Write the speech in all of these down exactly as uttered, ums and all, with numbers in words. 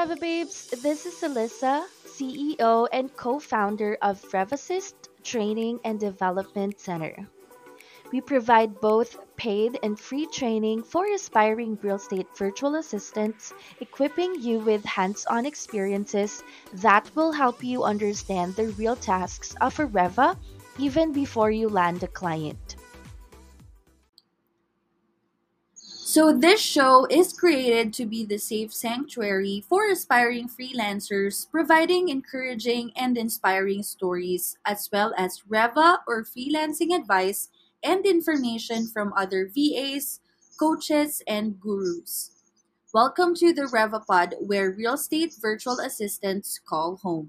Reva Babes. This is Alyssa, C E O and co founder of RevaSyst Training and Development Center. We provide both paid and free training for aspiring real estate virtual assistants, equipping you with hands on experiences that will help you understand the real tasks of a Reva even before you land a client. So, this show is created to be the safe sanctuary for aspiring freelancers, providing encouraging and inspiring stories, as well as Reva or freelancing advice and information from other V As, coaches, and gurus. Welcome to the Reva Pod, where real estate virtual assistants call home.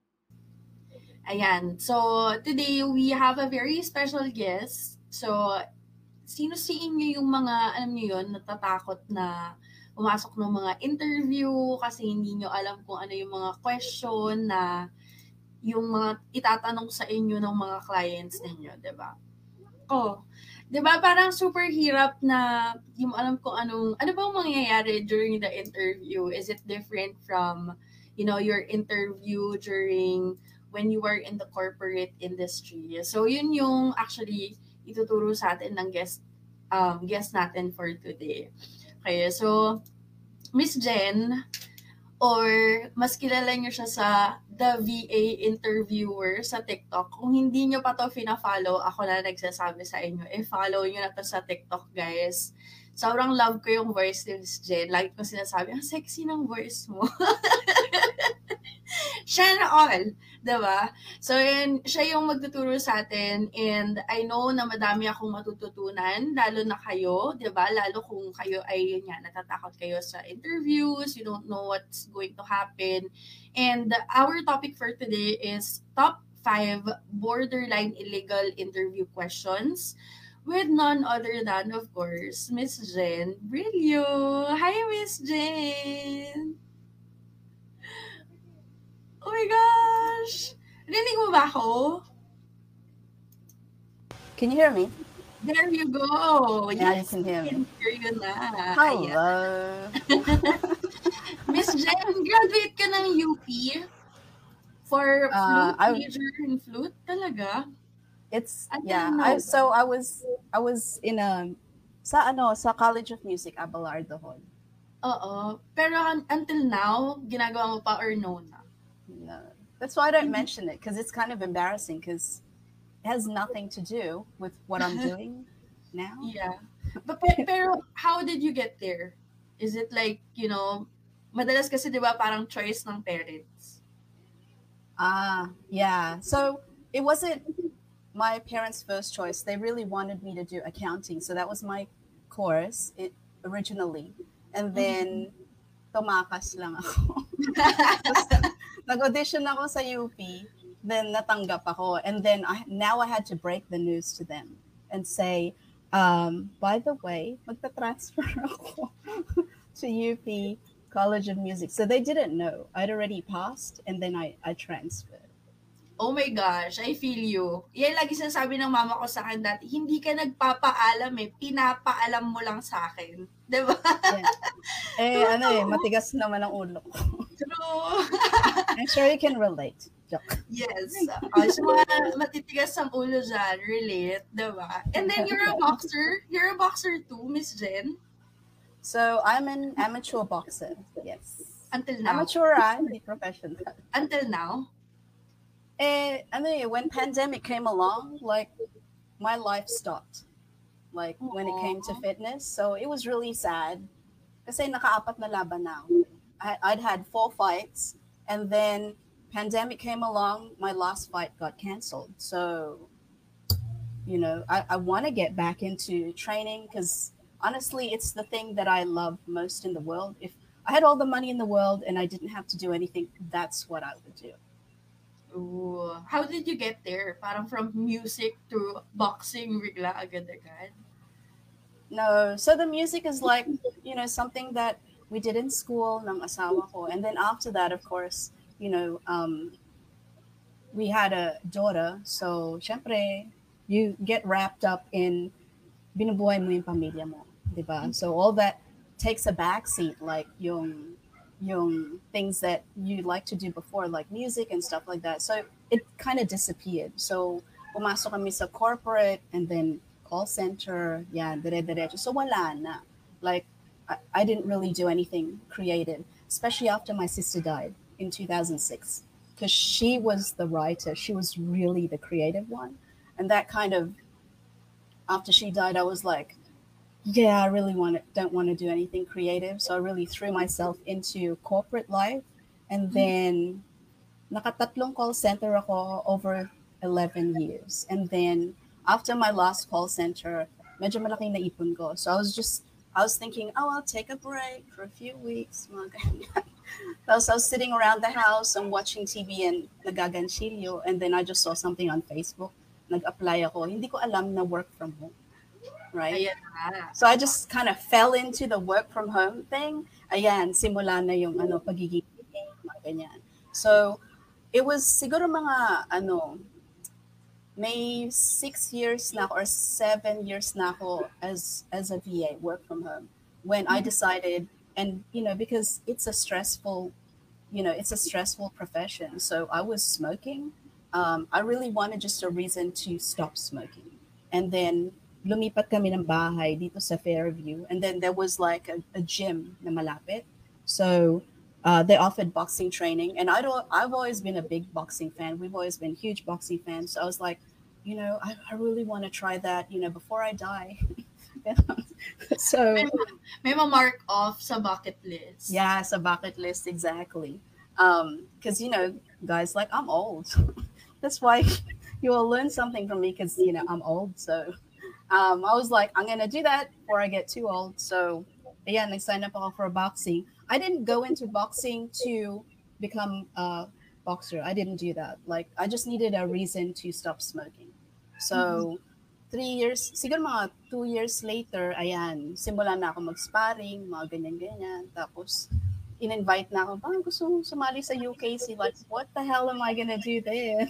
Ayan. So, today we have a very special guest. So, sino sa inyo yung mga, alam niyo yun, natatakot na pumasok ng mga interview kasi hindi nyo alam kung ano yung mga question na yung mga itatanong sa inyo ng mga clients ninyo, di ba? Oh, di ba parang super hirap na hindi mo alam kung anong, ano bang mangyayari during the interview? Is it different from, you know, your interview during when you were in the corporate industry? So, yun yung actually ituturo sa atin ng guest um, guest natin for today. Okay, so Miss Jen, or mas kilala niyo siya sa The V A Interviewer sa TikTok. Kung hindi niyo pa to fina-follow, ako na nagsasabi sa inyo, eh follow niyo na to sa TikTok, guys. Sobrang love ko yung voice ni Miss Jen. Lagi ko sinasabi, ang sexy ng voice mo. Siya na all, diba? So, yun, siya yung magtuturo sa atin, and I know na madami akong matututunan, lalo na kayo, diba? Lalo kung kayo ay, yun nga, natatakot kayo sa interviews, you don't know what's going to happen. And our topic for today is top five borderline illegal interview questions with none other than, of course, Miss Jen Brillo. Hi, Miss Jen! Oh my gosh! Rinig mo ba ako? Can you hear me? There you go. Yeah, Yes, you can hear I me. can hear you na. Ayan. Hello. Miss Jen, graduate ka ng U P for Uh, flute, I major in flute talaga? it's Until yeah. now I ba? so I was I was in a sa ano sa College of Music Abelardo Hall. Oo. Pero un- until now, ginagawa mo pa or no na? No, that's why I don't Hindi. mention it because it's kind of embarrassing because it has nothing to do with what I'm doing now. Yeah. But, pe- pero how did you get there? Is it like, you know, madalas kasi di ba parang choice ng parents? Ah, yeah. So it wasn't my parents' first choice. They really wanted me to do accounting, so that was my course it, originally. And then tumakas lang ako. Nag-audition ako sa U P, then natanggap ako. And then I, now I had to break the news to them and say, um, by the way, magta-transfer ako to U P College of Music. So they didn't know. I'd already passed, and then I, I transferred. Oh my gosh, I feel you. Yan lagi sinasabi ng mama ko sa akin dati, hindi ka nagpapaalam eh, pinapaalam mo lang sa akin. Diba? Yeah. Eh, ano eh, True. matigas naman ang ulo ko. True. I'm sure you can relate. Joke. Yes. Uh, so mga matitigas ang ulo dyan, relate, diba? And then you're a boxer. You're a boxer too, Miss Jen. So I'm an amateur boxer. Yes. Until now. Amateur, ah, hindi professional. Until now. Eh, ano eh, when pandemic came along, like my life stopped. Like when it came to Aww. fitness, so it was really sad. Kasi nakaapat na laban na ako. I, I'd had four fights, and then pandemic came along. My last fight got canceled. So, you know, I, I want to get back into training because honestly, it's the thing that I love most in the world. If I had all the money in the world and I didn't have to do anything, that's what I would do. Ooh. How did you get there? Parang from music to boxing, bigla agad-agad. No, so the music is like, you know, something that we did in school ng asawa ko. And then after that, of course, you know, um, we had a daughter. So, syempre, you get wrapped up in binubuhay mo yung pamilya mo, di ba? So all that takes a backseat, like yung yung things that you like to do before, like music and stuff like that. So it kind of disappeared. So pumasok kami sa corporate and then call center, yeah, dire-diretso. So wala na. Like, I, I didn't really do anything creative, especially after my sister died in two thousand six, because she was the writer. She was really the creative one. And that kind of, after she died, I was like, yeah, I really want to, don't want to do anything creative. So I really threw myself into corporate life. And then nakatatlong call center ako over eleven years. And then after my last call center, medyo malaking naipon ko. So I was just, I was thinking, oh, I'll take a break for a few weeks. Mga ganyan. So I was sitting around the house and watching T V and nagaganchilyo. And then I just saw something on Facebook. Nag-apply ako. Hindi ko alam na work from home. Right? Ayan na. So I just kind of fell into the work from home thing. Ayan, simula na yung ano, pagiging mga ganyan. So it was siguro mga ano, may six years na ako or seven years na ako as as a V A, work from home, when I decided, and you know, because it's a stressful, you know, it's a stressful profession. So I was smoking. Um, I really wanted just a reason to stop smoking. And then lumipat kami ng bahay dito sa Fairview. And then there was like a, a gym na malapit. So uh, they offered boxing training. And I don't, I've always been a big boxing fan. We've always been huge boxing fans. So I was like, you know, I, I really want to try that, you know, before I die. So May, ma- may ma-mark off sa bucket list. yeah, it's a bucket list, exactly. Um, because you know, guys, like I'm old. That's why you will learn something from me, because you know I'm old. So um, I was like, I'm gonna do that before I get too old. So yeah, and I signed up ako for boxing. I didn't go into boxing to become a boxer. I didn't do that. Like I just needed a reason to stop smoking. So three years, siguro mga two years later, ayan, simulan na ako mag-sparring, mga ganyan-ganyan. Tapos, in-invite na ako, parang gusto mong sumali sa U K C. Like, what the hell am I gonna do there?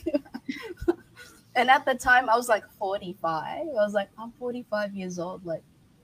And at the time, I was like forty-five. I was like, I'm forty-five years old. Like,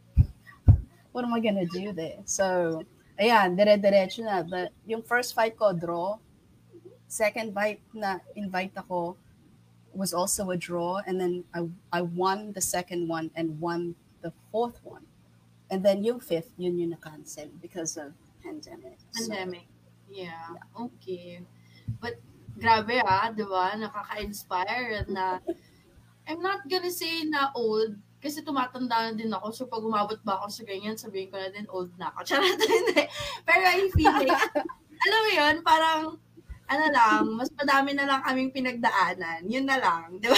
what am I gonna do there? So, ayan, dire-diretso na. The, yung first fight ko, draw. Second fight na invite ako was also a draw. And then I, I won the second one and won the fourth one. And then yung fifth, yun yung na-cancel because of pandemic. So, Pandemic. Yeah. Okay. But grabe ah, di ba? Nakaka-inspire na I'm not gonna say na old kasi tumatanda na din ako. So pag umabot ba ako sa ganyan, sabihin ko na din old na ako. Charot, hindi. Pero I feel like, alam mo yun, parang ano lang, mas madami na lang kaming pinagdaanan. Yun na lang. Di ba?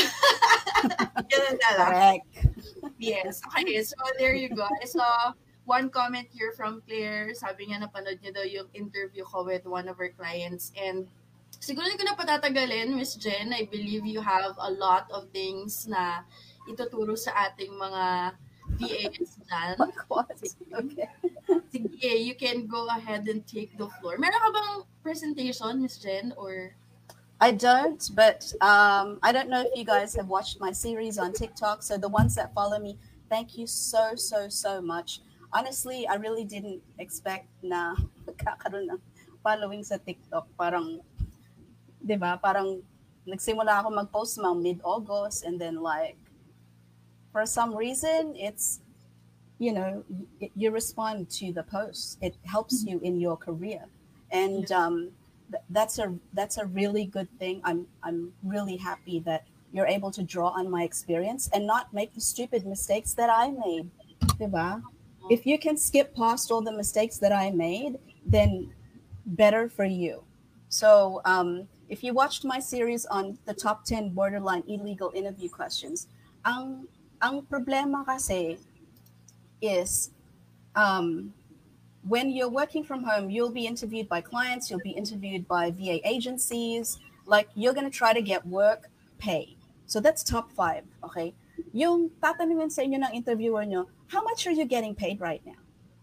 Yun na lang. correct. Yes. Okay. So, there you go. I saw one comment here from Claire. Sabi niya, napanood niya daw yung interview ko with one of our clients. And siguro hindi ko na patatagalin, Miss Jen. I believe you have a lot of things na ituturo sa ating mga V As dyan. What? Okay. Sige, you can go ahead and take the floor. Meron ka bang presentation, Miss Jen? Or I don't, but um, I don't know if you guys have watched my series on TikTok. So the ones that follow me, thank you so, so, so much. Honestly, I really didn't expect na magkakaroon ng following sa TikTok. Parang, di ba, parang nagsimula ako mag-post mga mid-August, and then like, for some reason, it's, you know, y- you respond to the post. It helps you in your career. And um, th- that's a that's a really good thing. I'm I'm really happy that you're able to draw on my experience and not make the stupid mistakes that I made. Diba? If you can skip past all the mistakes that I made, then better for you. So um, if you watched my series on the top ten borderline illegal interview questions, ang ang problema kasi is um, when you're working from home, you'll be interviewed by clients, you'll be interviewed by V A agencies. Like, you're going to try to get work pay. So that's top five, okay? Yung tatanungin sa inyo ng interviewer nyo, how much are you getting paid right now?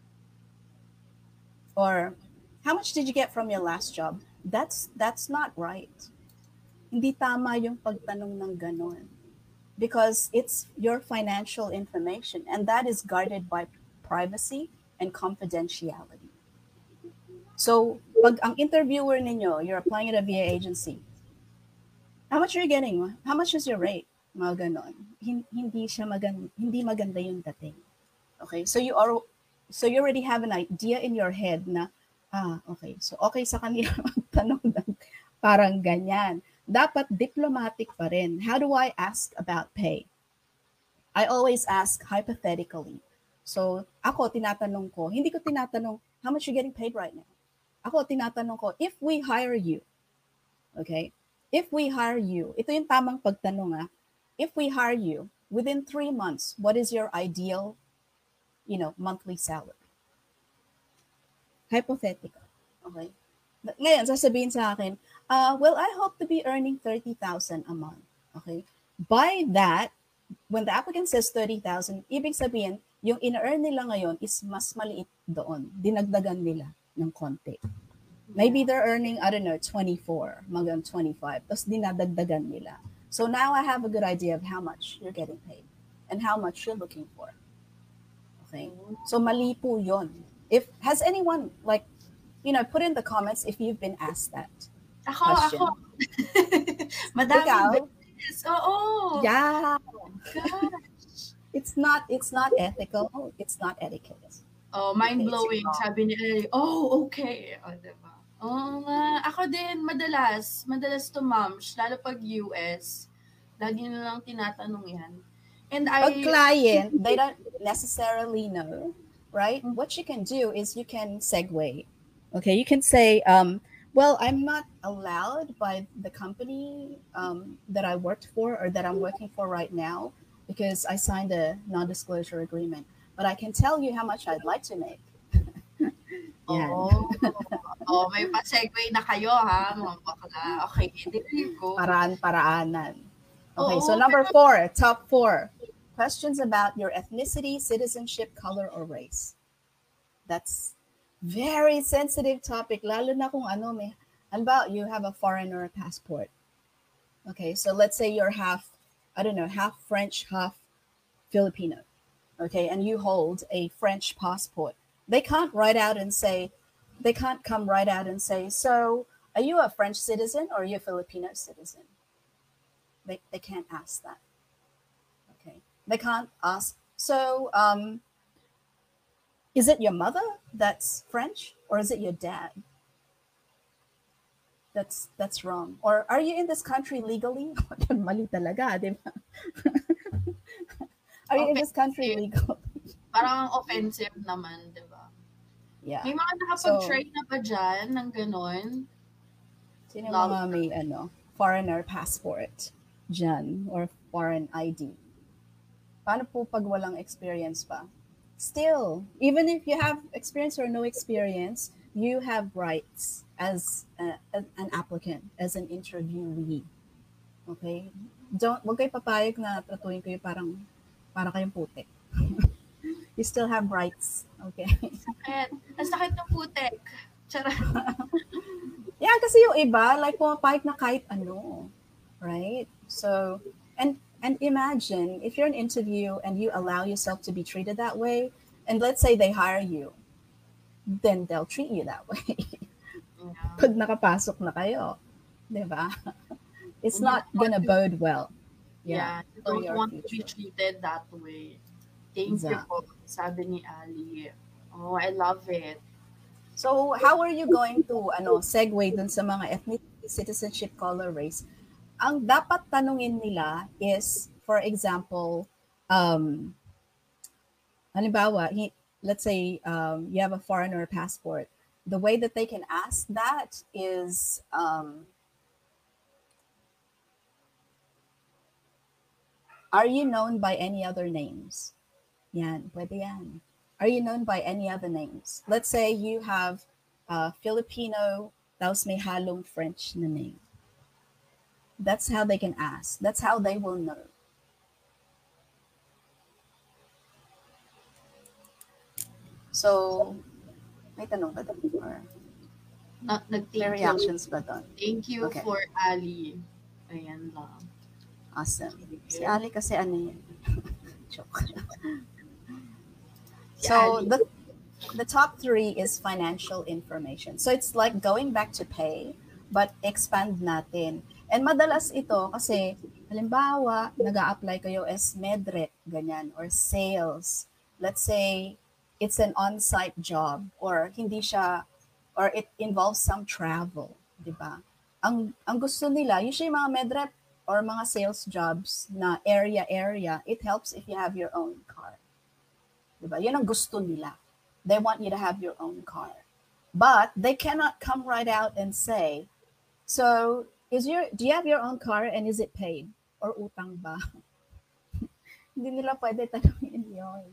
Or how much did you get from your last job? That's that's not right. Hindi tama yung pagtanong ng ganon. Because it's your financial information, and that is guarded by privacy and confidentiality. So pag ang interviewer ninyo, you're applying at a V A agency, how much are you getting? How much is your rate? Mga ganon. Hindi siya maganda, hindi maganda yung dating. Okay, so you are, so you already have an idea in your head na, ah, okay, so okay sa kanila magtanong ng parang ganyan. Dapat diplomatic pa rin. How do I ask about pay? I always ask hypothetically. So, ako, tinatanong ko, hindi ko tinatanong, how much you getting paid right now? Ako, tinatanong ko, if we hire you, okay, if we hire you, ito yung tamang pagtanong ah, if we hire you, within three months, what is your ideal, you know, monthly salary? Hypothetical, okay? Ngayon, sasabihin sa akin, uh, well, I hope to be earning thirty thousand a month, okay? By that, when the applicant says thirty thousand, ibig sabihin, yung in-earn nila ngayon is mas maliit doon. Dinagdagan nila ng konti. Maybe they're earning, I don't know, twenty-four, hanggang twenty-five, tapos dinadagdagan nila. So now I have a good idea of how much you're getting paid and how much you're looking for. Okay? So mali po yun. If, has anyone, like, you know, put in the comments if you've been asked that Ako, question. ako. Madami Ikaw? beses. Oo. Yeah. Gosh. It's not, it's not ethical. It's not etiquette. Oh, mind-blowing. Okay, Sabi ni Ellie, oh, okay. O, oh, diba? Oo nga. Ako din, madalas. Madalas to moms, lalo pag U S. Lagi na lang tinatanong yan. And I... Pag client, they don't necessarily know, right? What you can do is you can segue. Okay, you can say, um, well, I'm not allowed by the company um, that I worked for or that I'm working for right now because I signed a non-disclosure agreement. But I can tell you how much I'd like to make. Yeah. Oh, oh, may pa-segue na kayo ha, mga bakla. Okay, there you go. Paraan-paraanan. Okay, Oo, so number four, top four. Questions about your ethnicity, citizenship, color, or race. That's very sensitive topic, lalo na kung ano, may, ano ba, you have a foreigner passport. Okay, so let's say you're half, I don't know, half French, half Filipino. Okay, and you hold a French passport. They can't write out and say, they can't come right out and say, so are you a French citizen or are you a Filipino citizen? They, they can't ask that. Okay, they can't ask, so um, is it your mother that's French or is it your dad? That's that's wrong. Or are you in this country legally? Mali talaga, di ba? Are you in this country legal? Parang offensive naman, di ba? Yeah. May mga nakapag-try so, na ba dyan ng ganon? Sino mga may ano, foreigner passport dyan or foreign I D? Paano po pag walang experience pa? Still, even if you have experience or no experience, you have rights as a, a, an applicant, as an interviewee. Okay? Don't, wag kayo papayag na tratuhin kayo parang para kayong putik. You still have rights. Okay? Sakit. Ang sakit ng putik. Charot. Yeah, kasi yung iba, like pumapayag na kahit ano. Right? So, and and imagine, if you're in an interview and you allow yourself to be treated that way, and let's say they hire you, then they'll treat you that way. Yeah. Pag nakapasok na kayo. Diba? It's not gonna bode well. Yeah, you don't want future. to be treated that way. Thank exactly. you po, sabi ni Ali. Oh, I love it. So, how are you going to ano segue dun sa mga ethnicity, citizenship, color, race? Ang dapat tanungin nila is, for example, um, halimbawa, he, let's say um, you have a foreigner passport. The way that they can ask that is, um, are you known by any other names? Yan, pwede yan. Are you known by any other names? Let's say you have uh, Filipino, tapos may halong French na name. That's how they can ask. That's how they will know. So, may tanong ba doon? Or Not, may reactions ba doon? Thank you okay. for Ali. Ayan lang. Awesome. Si Ali kasi ano yun. Joke. So, the the top three is financial information. So it's like going back to pay, but expand natin. And madalas ito kasi, halimbawa, nag-a-apply kayo as medrep, ganyan, or sales. Let's say, it's an on-site job, or hindi siya, or it involves some travel, di ba? Ang, ang gusto nila, usually mga medrep or mga sales jobs na area-area, it helps if you have your own car. Di ba? Yun ang gusto nila. They want you to have your own car. But they cannot come right out and say, so is your do you have your own car and is it paid? Or utang ba? Hindi nila pwede tanungin yun.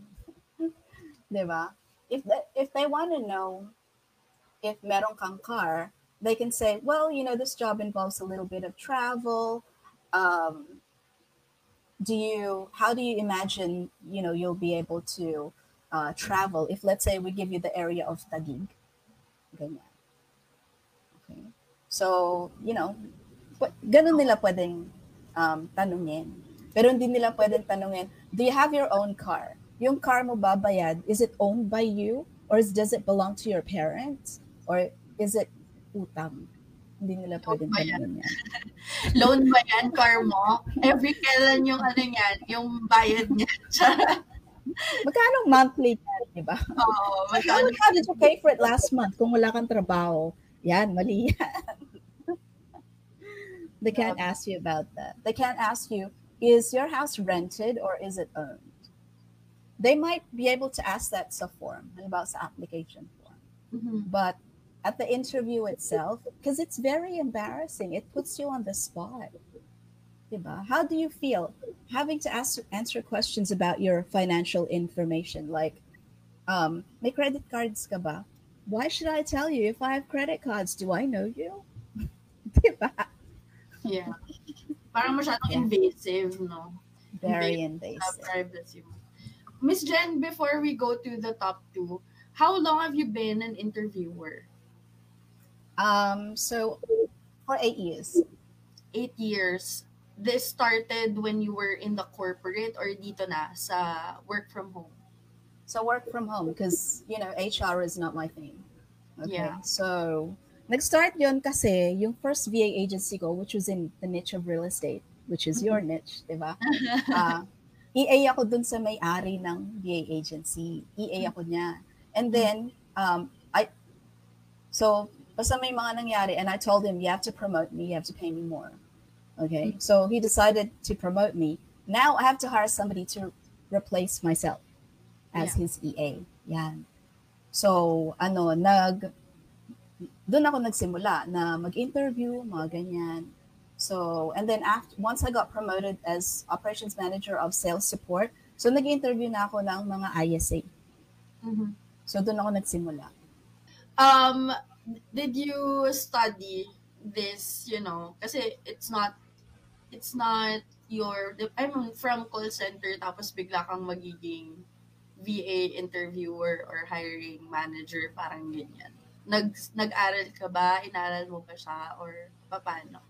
Diba? If they, if they want to know if meron kang car, they can say, well, you know, this job involves a little bit of travel. Um, do you, how do you imagine, you know, you'll be able to uh, travel if, let's say, we give you the area of Taguig? Ganyan. Okay. So, you know, ganun nila pwedeng um, tanungin. Pero hindi nila pwedeng tanungin, do you have your own car? Yung car mo ba bayad, is it owned by you? Or is, does it belong to your parents? Or is it utang? Hindi nila pwedeng tanungin yan. Loan ba yan, car mo? Every kailan yung ano yan, yung bayad niya. Magkano monthly yan, di ba? Oo. So how, how did you pay for it last month kung wala kang trabaho? Yan, mali yan. They can't ask you about that. They can't ask you, is your house rented or is it owned? They might be able to ask that sa form, halimbawa sa application form. Mm-hmm. But at the interview itself, because it's very embarrassing, it puts you on the spot. Diba? How do you feel having to ask, answer questions about your financial information? Like, um, may credit cards ka ba? Why should I tell you if I have credit cards? Do I know you? Diba? Yeah. Parang masyadong Yeah. invasive, no? Very Invasive sa invasive. privacy mo. Miss Jen, before we go to the top two, how long have you been an interviewer? Um, so for eight years. Eight years. This started when you were in the corporate or dito na sa work from home? So work from home because, you know, H R is not my thing. Okay. Yeah. So nag-start yon kasi yung first V A agency ko, which was in the niche of real estate, which is your niche, di ba? Uh, E A ako dun sa may-ari ng V A agency. E A ako niya. And then, um, I, so, basta may mga nangyari, and I told him, you have to promote me, you have to pay me more. Okay? So, he decided to promote me. Now, I have to hire somebody to replace myself as Yeah. his E A. Yan. So, ano, nag, dun ako nagsimula na mag-interview, mga ganyan. So, and then after, once I got promoted as operations manager of sales support, so nag-interview na ako ng mga I S A. Mm-hmm. So, doon ako nagsimula. Um, did you study this, you know, kasi it's not, it's not your, I mean, from call center, tapos bigla kang magiging V A interviewer or hiring manager, parang ganyan. Nag, nag-aral ka ba? Inaral mo ba siya? Or paano?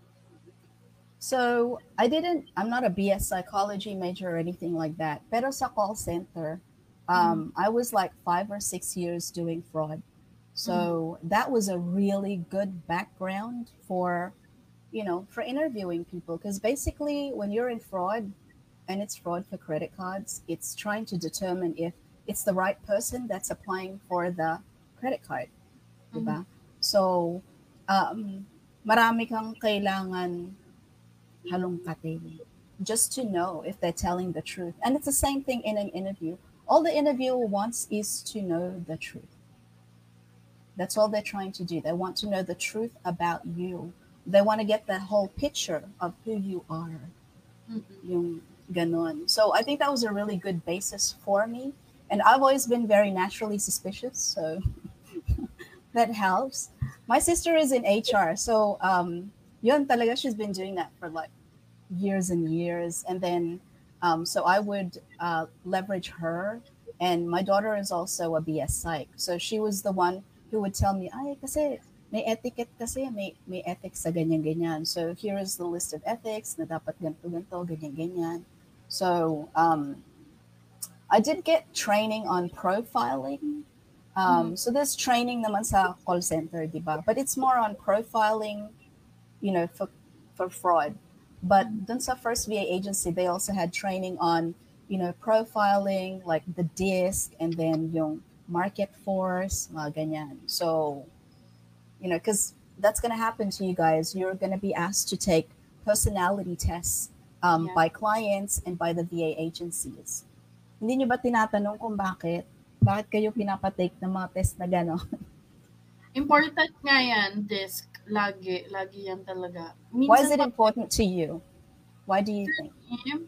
So, I didn't, I'm not a B S psychology major or anything like that. Pero sa call center, um, I was like five or six years doing fraud. So that was a really good background for, you know, for interviewing people. Because basically when you're in fraud, and it's fraud for credit cards, it's trying to determine if it's the right person that's applying for the credit card. Diba? So, um, marami kang kailangan halongkatin just to know if they're telling the truth. And it's the same thing in an interview. All the interviewer wants is to know the truth. That's all they're trying to do. They want to know the truth about you. They want to get the whole picture of who you are. Mm-hmm. Yung ganon. So I think that was a really good basis for me. And I've always been very naturally suspicious, so that helps. My sister is in H R, so um, yun talaga, she's been doing that for like years and years. And then, um, so I would uh, leverage her. And my daughter is also a B S Psych. So she was the one who would tell me, ay, kasi may etiquette kasi, may, may ethics sa ganyan-ganyan. So here is the list of ethics na dapat ganito-ganito, ganyan-ganyan. So um, I did get training on profiling Um, so there's training naman sa call center, di ba? But it's more on profiling, you know, for for fraud. But dun sa first V A agency, they also had training on, you know, profiling, like the disc, and then yung market force, mga ganyan. So, you know, because that's going to happen to you guys. You're going to be asked to take personality tests um, Yeah. by clients and by the V A agencies. Hindi nyo ba tinatanong kung bakit? Bakit kayo pinapatake ng mga test na gano'n? Important nga yan, disc. Lagi. Lagi yan talaga. Why is it Minsan pa- important to you? Why do you think?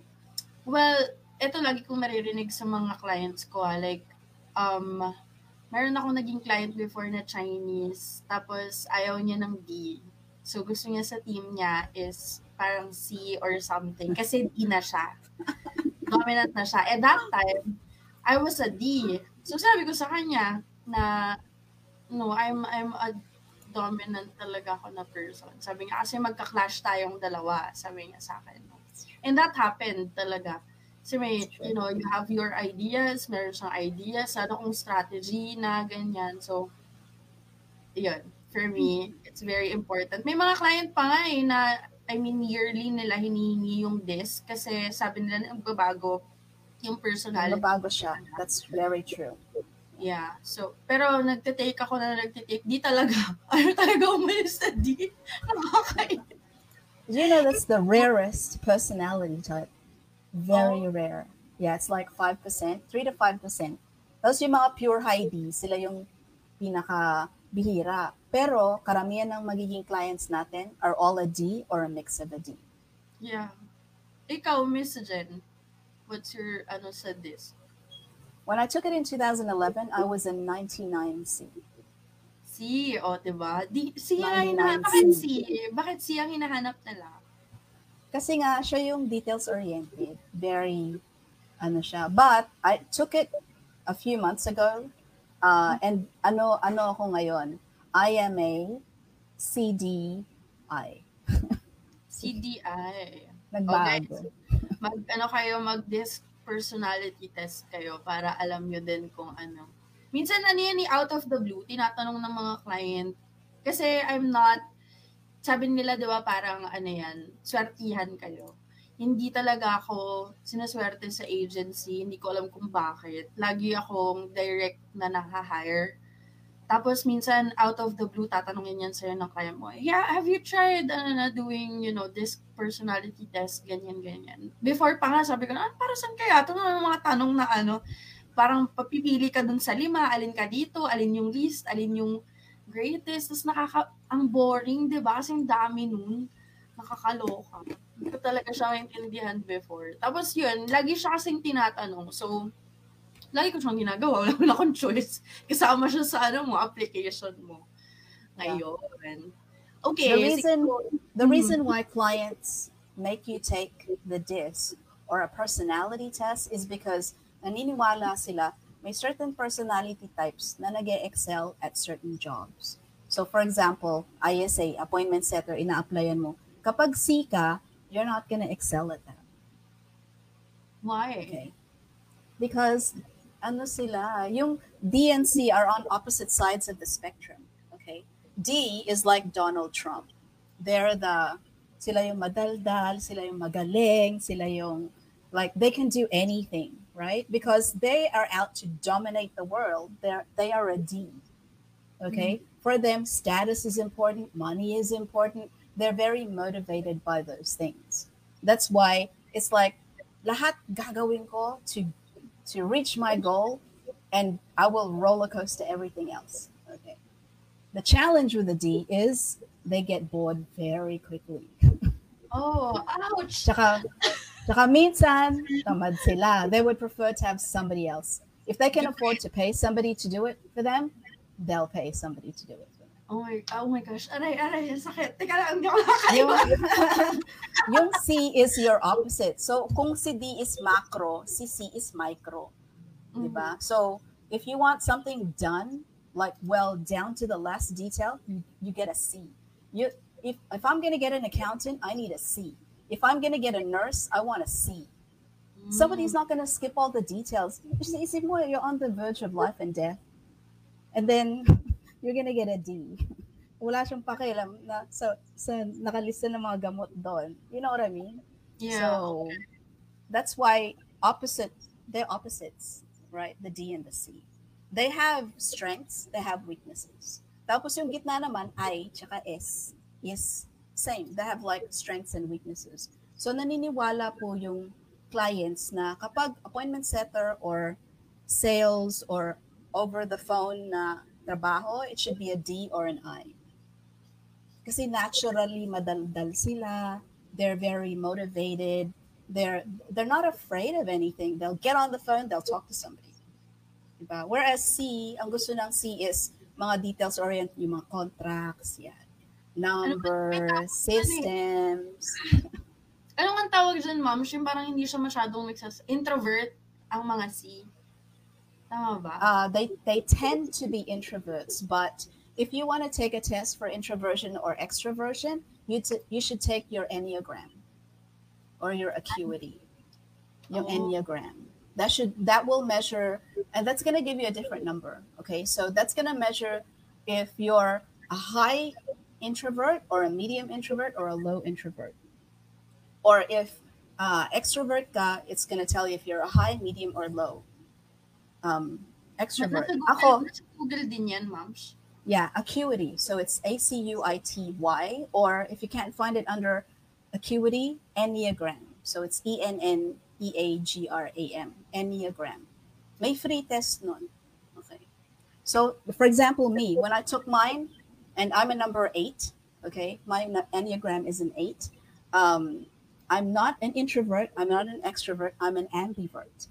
Well, ito lagi kong naririnig sa mga clients ko. ah, Like, um, meron akong naging client before na Chinese, tapos ayaw niya ng D. So, gusto niya sa team niya is parang C or something. Kasi D na siya. Dominant na siya. At that time, I was a D. So, sabi ko sa kanya na, no, I'm, I'm a dominant talaga ako na person. Sabi niya, kasi magka-clash tayong dalawa. Sabi niya sa akin. And that happened talaga. Kasi may, you know, you have your ideas, meron siyang ideas, ano kung strategy na ganyan. So, yun. For me, it's very important. May mga client pa nga eh, na, I mean, yearly nila hinihingi yung disc kasi sabi nila na magbabago yung personality. Mabago siya. That's very true. Yeah. So, pero nagtitake ako na nagtitake. Di talaga. Ano talaga umalis na di? Nakakainis. You know, that's the rarest personality type. Very rare. Yeah, it's like five percent, three to five percent. Tapos yung mga pure high D, sila yung pinaka bihira. Pero karamihan ng magiging clients natin are all a D or a mix of a D. Yeah. Ikaw, Miss Jen, what's your, ano sa disc? When I took it in two thousand eleven, I was a ninety-nine C. C, o, diba? Di, C nga ninety-nine hinahanap. Bakit C. C? Bakit C ang hinahanap nila? Kasi nga, siya yung details-oriented. Very, ano siya. But, I took it a few months ago. Uh, and ano, ano ako ngayon? I am a C D I. C D I. Nagbago. Mag, ano kayo, mag-disc personality test kayo para alam nyo din kung ano. Minsan, ano yan, out of the blue, tinatanong ng mga client. Kasi I'm not, sabi nila, di ba, parang ano yan, swertihan kayo. Hindi talaga ako sinaswerte sa agency, hindi ko alam kung bakit. Lagi akong direct na nakahire. Tapos minsan, out of the blue, tatanungin yan sa'yo ng client mo, yeah, have you tried ano, na doing, you know, this personality test, ganyan, ganyan. Before pa nga, sabi ko, ah, para saan kaya? Ito na mga tanong na ano, parang papipili ka dun sa lima, alin ka dito, alin yung least, alin yung greatest, tapos nakaka, ang boring, di ba? Kasi ang dami nun, nakakaloka. Hindi ko talaga siya maintindihan before. Tapos yun, lagi siya kasing tinatanong. So, lagi ko siyang ginagawa. Wala wala akong choice. Kasama siya sa ano mo, application mo. Ngayon. Okay. The reason, the Mhm. reason why clients make you take the disc or a personality test is because naniniwala sila may certain personality types na nag-excel at certain jobs. So for example, I S A, appointment setter, ina-applyan mo. Kapag C ka, you're not gonna excel at that. Why? Okay. Because ano sila, yung D and C are on opposite sides of the spectrum. Okay. D is like Donald Trump. They're the, sila yung madaldal, sila yung magaling, sila yung, like, they can do anything, right? Because they are out to dominate the world. They're, they are a D. Okay. Mm-hmm. For them, status is important, money is important. They're very motivated by those things. That's why it's like, lahat gagawin ko to to reach my goal, and I will roller coaster everything else. Okay. The challenge with the D is they get bored very quickly. Oh, ouch! Tsaka, tsaka minsan, tamad sila. They would prefer to have somebody else. If they can afford to pay somebody to do it for them, they'll pay somebody to do it for them. Oh my, oh my gosh. Aray, aray, sakit. Teka lang, hindi ako nakakaiba. Yung, yung C is your opposite. So, kung si D is macro, si C is micro. Mm-hmm. Diba? So, if you want something done, like, well, down to the last detail, you, you get a C. You, if, if I'm going to get an accountant, I need a C. If I'm going to get a nurse, I want a C. Mm. Somebody's not going to skip all the details. Isip mo, you're on the verge of life and death. and then you're gonna get a D. Wala siyang pakialam na sa, sa nakalista ng mga gamot doon. You know what I mean? Yeah. So that's why opposite, they're opposites, right? The D and the C. They have strengths, they have weaknesses. Tapos yung gitna naman, I, tsaka S, is same. They have like strengths and weaknesses. So naniniwala po yung clients na kapag appointment setter or sales or over the phone na trabaho, it should be a D or an I. Kasi naturally madaldal sila, they're very motivated, they're they're not afraid of anything. They'll get on the phone, they'll talk to somebody. Diba? Whereas C, ang gusto ng C is mga details oriented, yung mga contracts, yan. Numbers, systems. Anong ang tawag dyan, ma'am? Yung parang hindi siya masyadong nagsas... Introvert ang mga C. Tama ba? Uh, they, they tend to be introverts, but if you want to take a test for introversion or extroversion, you, t- you should take your Enneagram or your Acuity, your Oh. Enneagram. That should that will measure, and that's going to give you a different number. Okay, so that's going to measure if you're a high introvert or a medium introvert or a low introvert. Or if uh, extrovert ka, it's going to tell you if you're a high, medium, or low um, extrovert. Nasa Ako, Google, nasa Google din yan, ma'am. yeah, Acuity. So it's A C U I T Y, or if you can't find it under Acuity, Enneagram. So it's E N N E A G R A M, Enneagram. May free test nun. Okay. So, for example, me, when I took mine, and I'm a number eight, okay, my na- Enneagram is an eight. Um, I'm not an introvert, I'm not an extrovert, I'm an ambivert.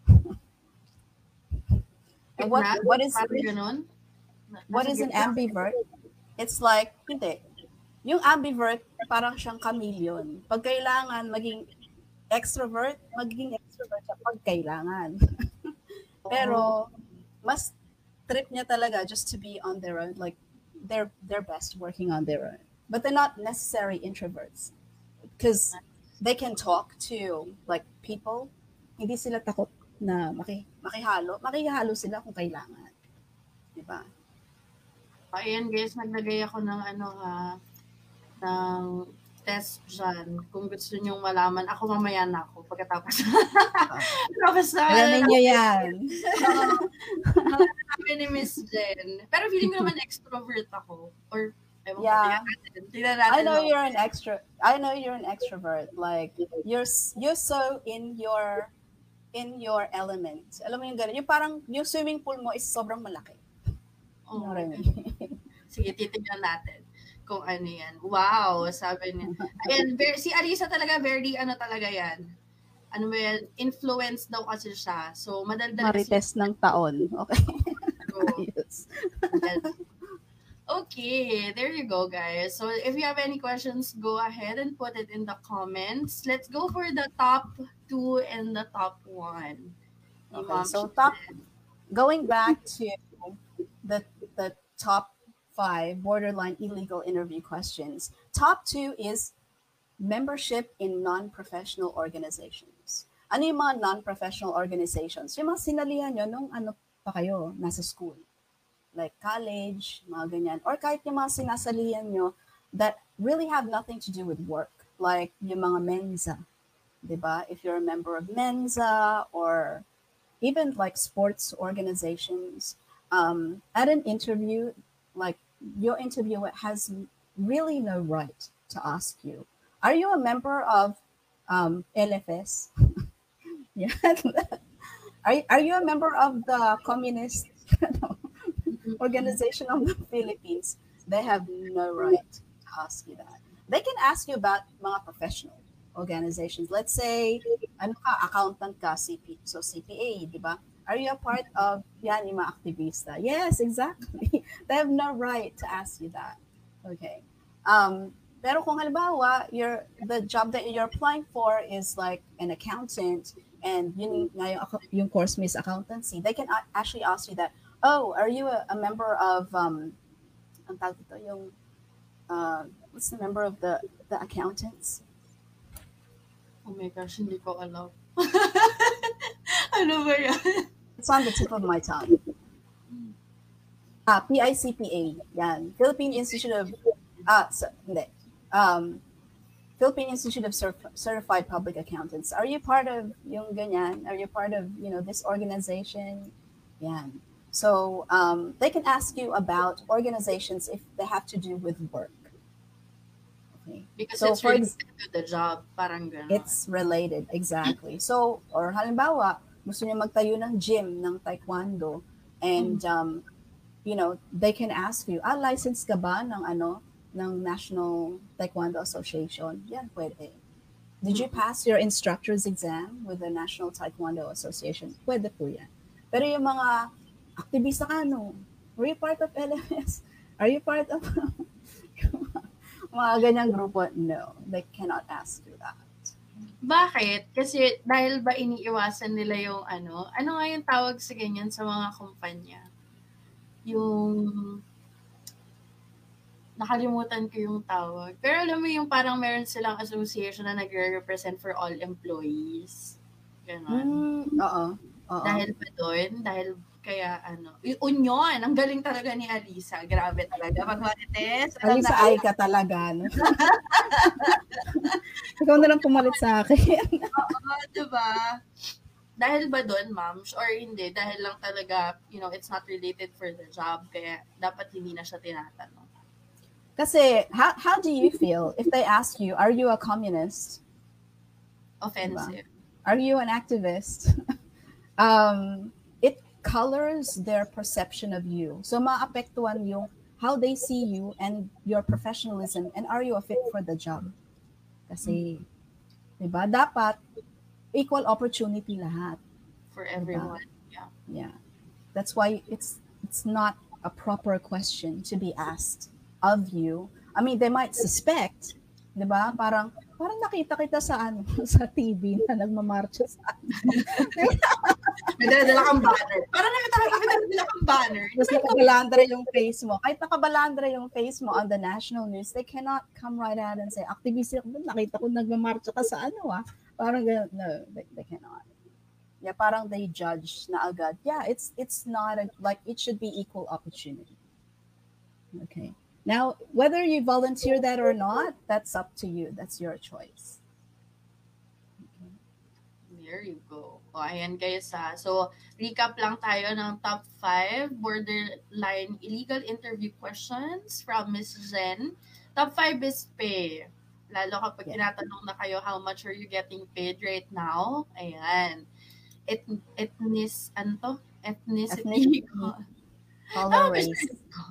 And what, Grab, what is parang ganon. what Nasa is an gitna. ambivert? It's like, hindi. Yung ambivert, parang siyang chameleon. Pag kailangan maging extrovert, magiging extrovert siya pag kailangan. Pero, mas trip niya talaga just to be on their own. Like, they're, they're best working on their own. But they're not necessary introverts. Because they can talk to, like, people. Hindi sila takot na maki, makihalo. Makihalo sila kung kailangan. Diba? Ayan guys, naglagay ako ng ano ha, ng test dyan. Kung gusto nyong malaman, ako mamaya na ako pagkatapos. Tapos na, Alam niyo yan. sabi ni Miss Jen. Pero feeling ko naman extrovert ako. Or, ewan ko, Yeah. tingnan natin. Tingnan natin. I know no? you're an extra. I know you're an extrovert. Like you're s- you're so in your in your element. Alam mo yung ganun. Yung parang yung swimming pool mo is sobrang malaki. You know what I mean? Sige, titignan natin kung ano yan. Wow, sabi niya. Ayan, ver- si Alisa talaga, very ano talaga yan. Ano ba yan? Influence daw kasi siya. So, madaldal kasi. Marites ng taon. Okay. Ayos. Okay, there you go, guys. So, if you have any questions, go ahead and put it in the comments. Let's go for the top two and the top one. Ni Okay, Ma'am so Jen. top going back to the the top five borderline illegal interview questions. Top two is membership in non-professional organizations. Ano yung mga non-professional organizations? Yung mga sinalihan nyo nung ano pa kayo, nasa school. Like college, mga ganyan. Or kahit yung mga sinasalihan nyo that really have nothing to do with work. Like yung mga Mensa. Diba? If you're a member of Mensa or even like sports organizations, um, at an interview, like your interviewer has really no right to ask you, are you a member of um, L F S? Yeah. are, are you a member of the Communist Organization of the Philippines? They have no right to ask you that. They can ask you about mga professional organizations. Let's say, ano ka, accountant ka, C P, so C P A, di ba? Are you a part of yan, yung mga aktivista? Yes, exactly. They have no right to ask you that. Okay. Um, pero kung halimbawa, you're, the job that you're applying for is like an accountant and yun nga yung, yung course Miss Accountancy, they can a- actually ask you that, oh, are you a, a member of, um, ang tawag dito, yung, uh, what's the member of the, the accountants? Oh my gosh, hindi ko alam. Ano ba yan? It's on the tip of my tongue. Ah, P I C P A. Yan. Philippine Institute of, ah, so, hindi. Um, Philippine Institute of Cer- Certified Public Accountants. Are you part of yung ganyan? Are you part of, you know, this organization? Yan. So um, they can ask you about organizations if they have to do with work. Okay. Because So it's for related ex- to the job. Parang gano'n. it's related, exactly. So, or halimbawa, gusto niyo magtayo ng gym, ng taekwondo, and, um, you know, they can ask you, ah, license ka ba ng ano, ng National Taekwondo Association? Yan, pwede. Did you pass your instructor's exam with the National Taekwondo Association? Pwede po yan. Pero yung mga aktivista ka, no? Were you part of L M S? Are you part of mga ganyang grupo? No, they cannot ask you that. Bakit? Kasi dahil ba iniiwasan nila yung ano? Ano nga yung tawag sa ganyan sa mga kumpanya? Yung nakalimutan ko yung tawag. Pero alam mo yung parang meron silang association na nagre-represent for all employees. Ganon. Mm, oo. Oo. Dahil ba doon? Dahil kaya ano, yung union, ang galing talaga ni Alisa. Grabe talaga. Pag Marites, alam Alisa, na- ay ka talaga. No? Ikaw na lang pumalit sa akin. Oo, diba? Dahil ba doon, ma'am? Or hindi? Dahil lang talaga, you know, it's not related for the job. Kaya dapat hindi na siya tinatanong. Kasi, how, how do you feel if they ask you, are you a communist? Offensive. Are you an activist? um, it colors their perception of you. So, maapektuhan yung how they see you and your professionalism and are you a fit for the job? Kasi, diba, dapat equal opportunity lahat. For everyone. Yeah. Yeah. That's why it's it's not a proper question to be asked of you. I mean, they might suspect, 'di ba? Parang parang nakita kita sa ano, sa T V na nagmamarcha sa ano. May dala-dala kang banner. Parang nakita ka may dala kang banner. Tapos nakabalandra yung face mo. Kahit nakabalandra yung face mo on the national news, they cannot come right out and say, activist ako, nakita ko nagmamarcha ka sa ano ah. Parang ganun. No, they, they cannot. Yeah, parang they judge na agad. Yeah, it's it's not a, like it should be equal opportunity. Okay. Now, whether you volunteer that or not, that's up to you. That's your choice. Okay. There you go. O, ayan guys ha. So, recap lang tayo ng top five borderline illegal interview questions from Miss Jen. Top five is pay. Lalo kapag Yeah. tinatanong na kayo, how much are you getting paid right now? Ayan. Et, ethnic, ano to? Ethnicity. Ethnicity. Color, Ah, race.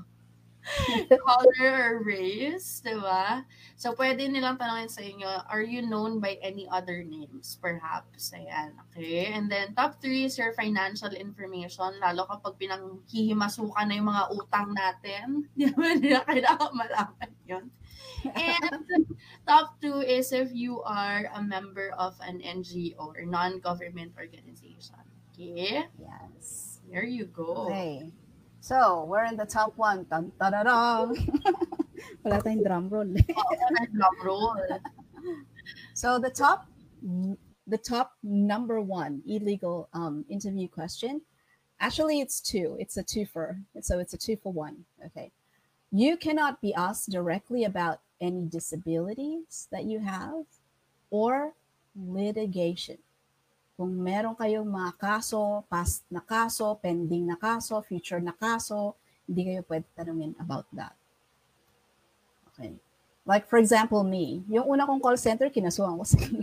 Color or race, di ba? So, pwede nilang tanongin sa inyo, are you known by any other names, perhaps? Ayan, okay? And then, top three is your financial information, lalo kapag pinanghihimasukan na yung mga utang natin. Di ba nila kailangan malaman yun? And top two is if you are a member of an N G O or non-government organization. Okay? Yes. There you go. Okay. So, we're in the top one. Dun, dun, dun, dun. Wala tayong drum roll. Drum roll. So, the top, the top number one illegal um, interview question, actually it's two. It's a twofer. So, it's a two for one. Okay. You cannot be asked directly about any disabilities that you have or litigation. Kung meron kayong mga kaso, past na kaso, pending na kaso, future na kaso, hindi kayo pwede tanungin about that. Okay. Like for example, me, yung una kong call center, kinasuhan ko sila.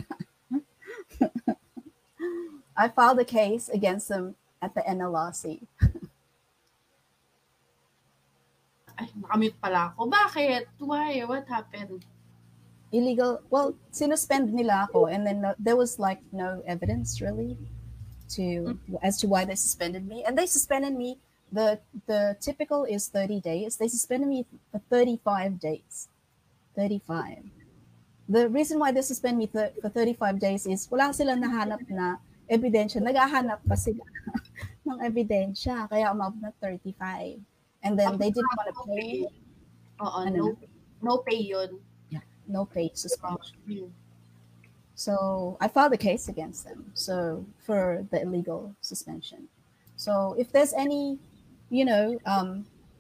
I filed a case against them at the N L R C. Ay, nakamute pala ako. Bakit? Why? What happened? Illegal, well, sinuspend nila ako and then no, there was like no evidence really to as to why they suspended me. And they suspended me, the the typical is thirty days. They suspended me for thirty-five days. thirty-five. The reason why they suspend me th- for thirty-five days is wala silang nahanap na ebidensya. Naghahanap pa sila ng ebidensya. Kaya umabot na thirty-five. And then they didn't want to pay. Oo, Ano no, no pay yun. No pay suspension. Hmm. So I filed a case against them. So for the illegal suspension. So if there's any, you know, um,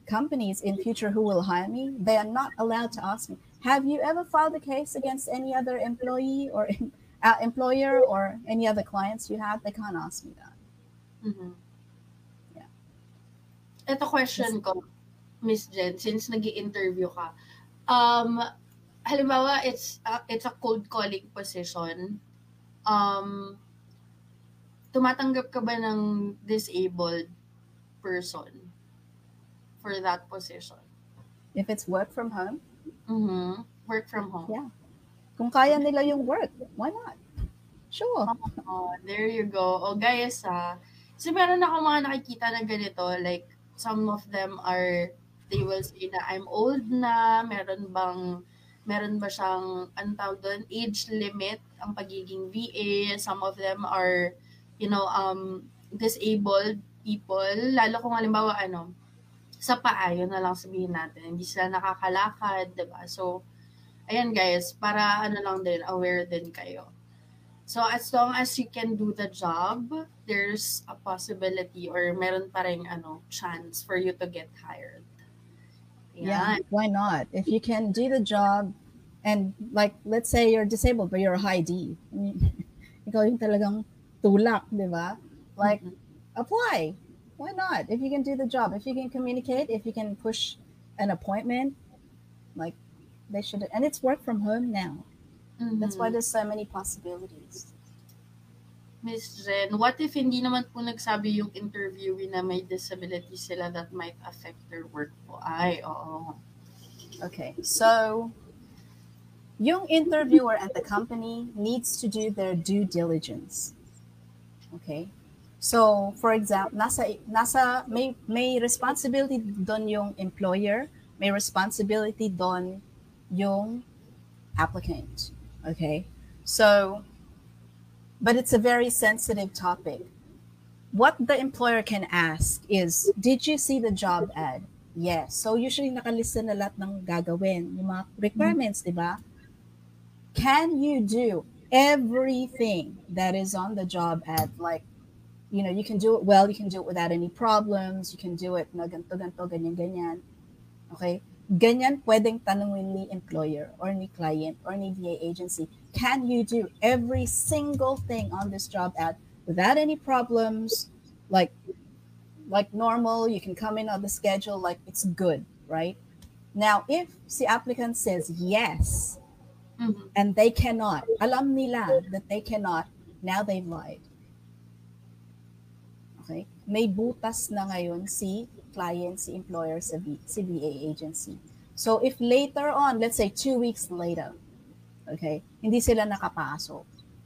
companies in future who will hire me, they are not allowed to ask me, have you ever filed a case against any other employee or uh, employer or any other clients you have? They can't ask me that. Mhm. Yeah. Ito question ko, Miss Jen, since nag-i-interview ka. Um, halimbawa, it's a, it's a cold calling position. Um, tumatanggap ka ba ng disabled person for that position? If it's work from home, Mm-hmm. Work from home. yeah. Kung kaya nila yung work, why not? Sure. Oh, there you go. O guys ha, kasi meron ako mga nakikita na ganito, like some of them are, they will say na I'm old na, meron bang, meron ba siyang, anong tawag doon, age limit ang pagiging V A. Some of them are, you know, um, disabled people, lalo kung halimbawa ano, sa paa, yun na lang sabihin natin, hindi sila nakakalakad, diba? So, ayan guys, para ano lang din, aware din kayo. So, as long as you can do the job, there's a possibility or meron pa rin, ano, chance for you to get hired. Yeah, Yan. why not? If you can do the job, and like, let's say you're disabled, but you're a high D. I mean, ikaw yung talagang tulak, di ba? Like, Mhm. apply. Why not? If you can do the job, if you can communicate, if you can push an appointment, like, they should, and it's work from home now. That's why Mhm. there's so many possibilities. Miss Jen, what if hindi naman po nagsabi yung interviewee na may disability sila that might affect their work po? Ay, oo. Okay, so yung interviewer at the company needs to do their due diligence. Okay, so for example, nasa nasa may may responsibility don yung employer, may responsibility don yung applicant. Okay, so but it's a very sensitive topic. What the employer can ask is, did you see the job ad? Yes. So usually nakalista na lahat ng gagawin, yung mga requirements, di ba? Can you do everything that is on the job ad? Like, you know, you can do it well, you can do it without any problems, you can do it na ganto, ganto, ganyan, ganyan. Okay? Ganyan pwedeng tanungin ni employer or ni client or ni V A agency. Can you do every single thing on this job ad without any problems? Like, like normal, you can come in on the schedule, like it's good, right? Now, if the applicant says yes, Mhm. and they cannot, alam nila that they cannot, now they've lied. Okay? May butas na ngayon si client, si employer, si, v, si V A agency. So if later on, let's say two weeks later, okay, hindi sila nakapasok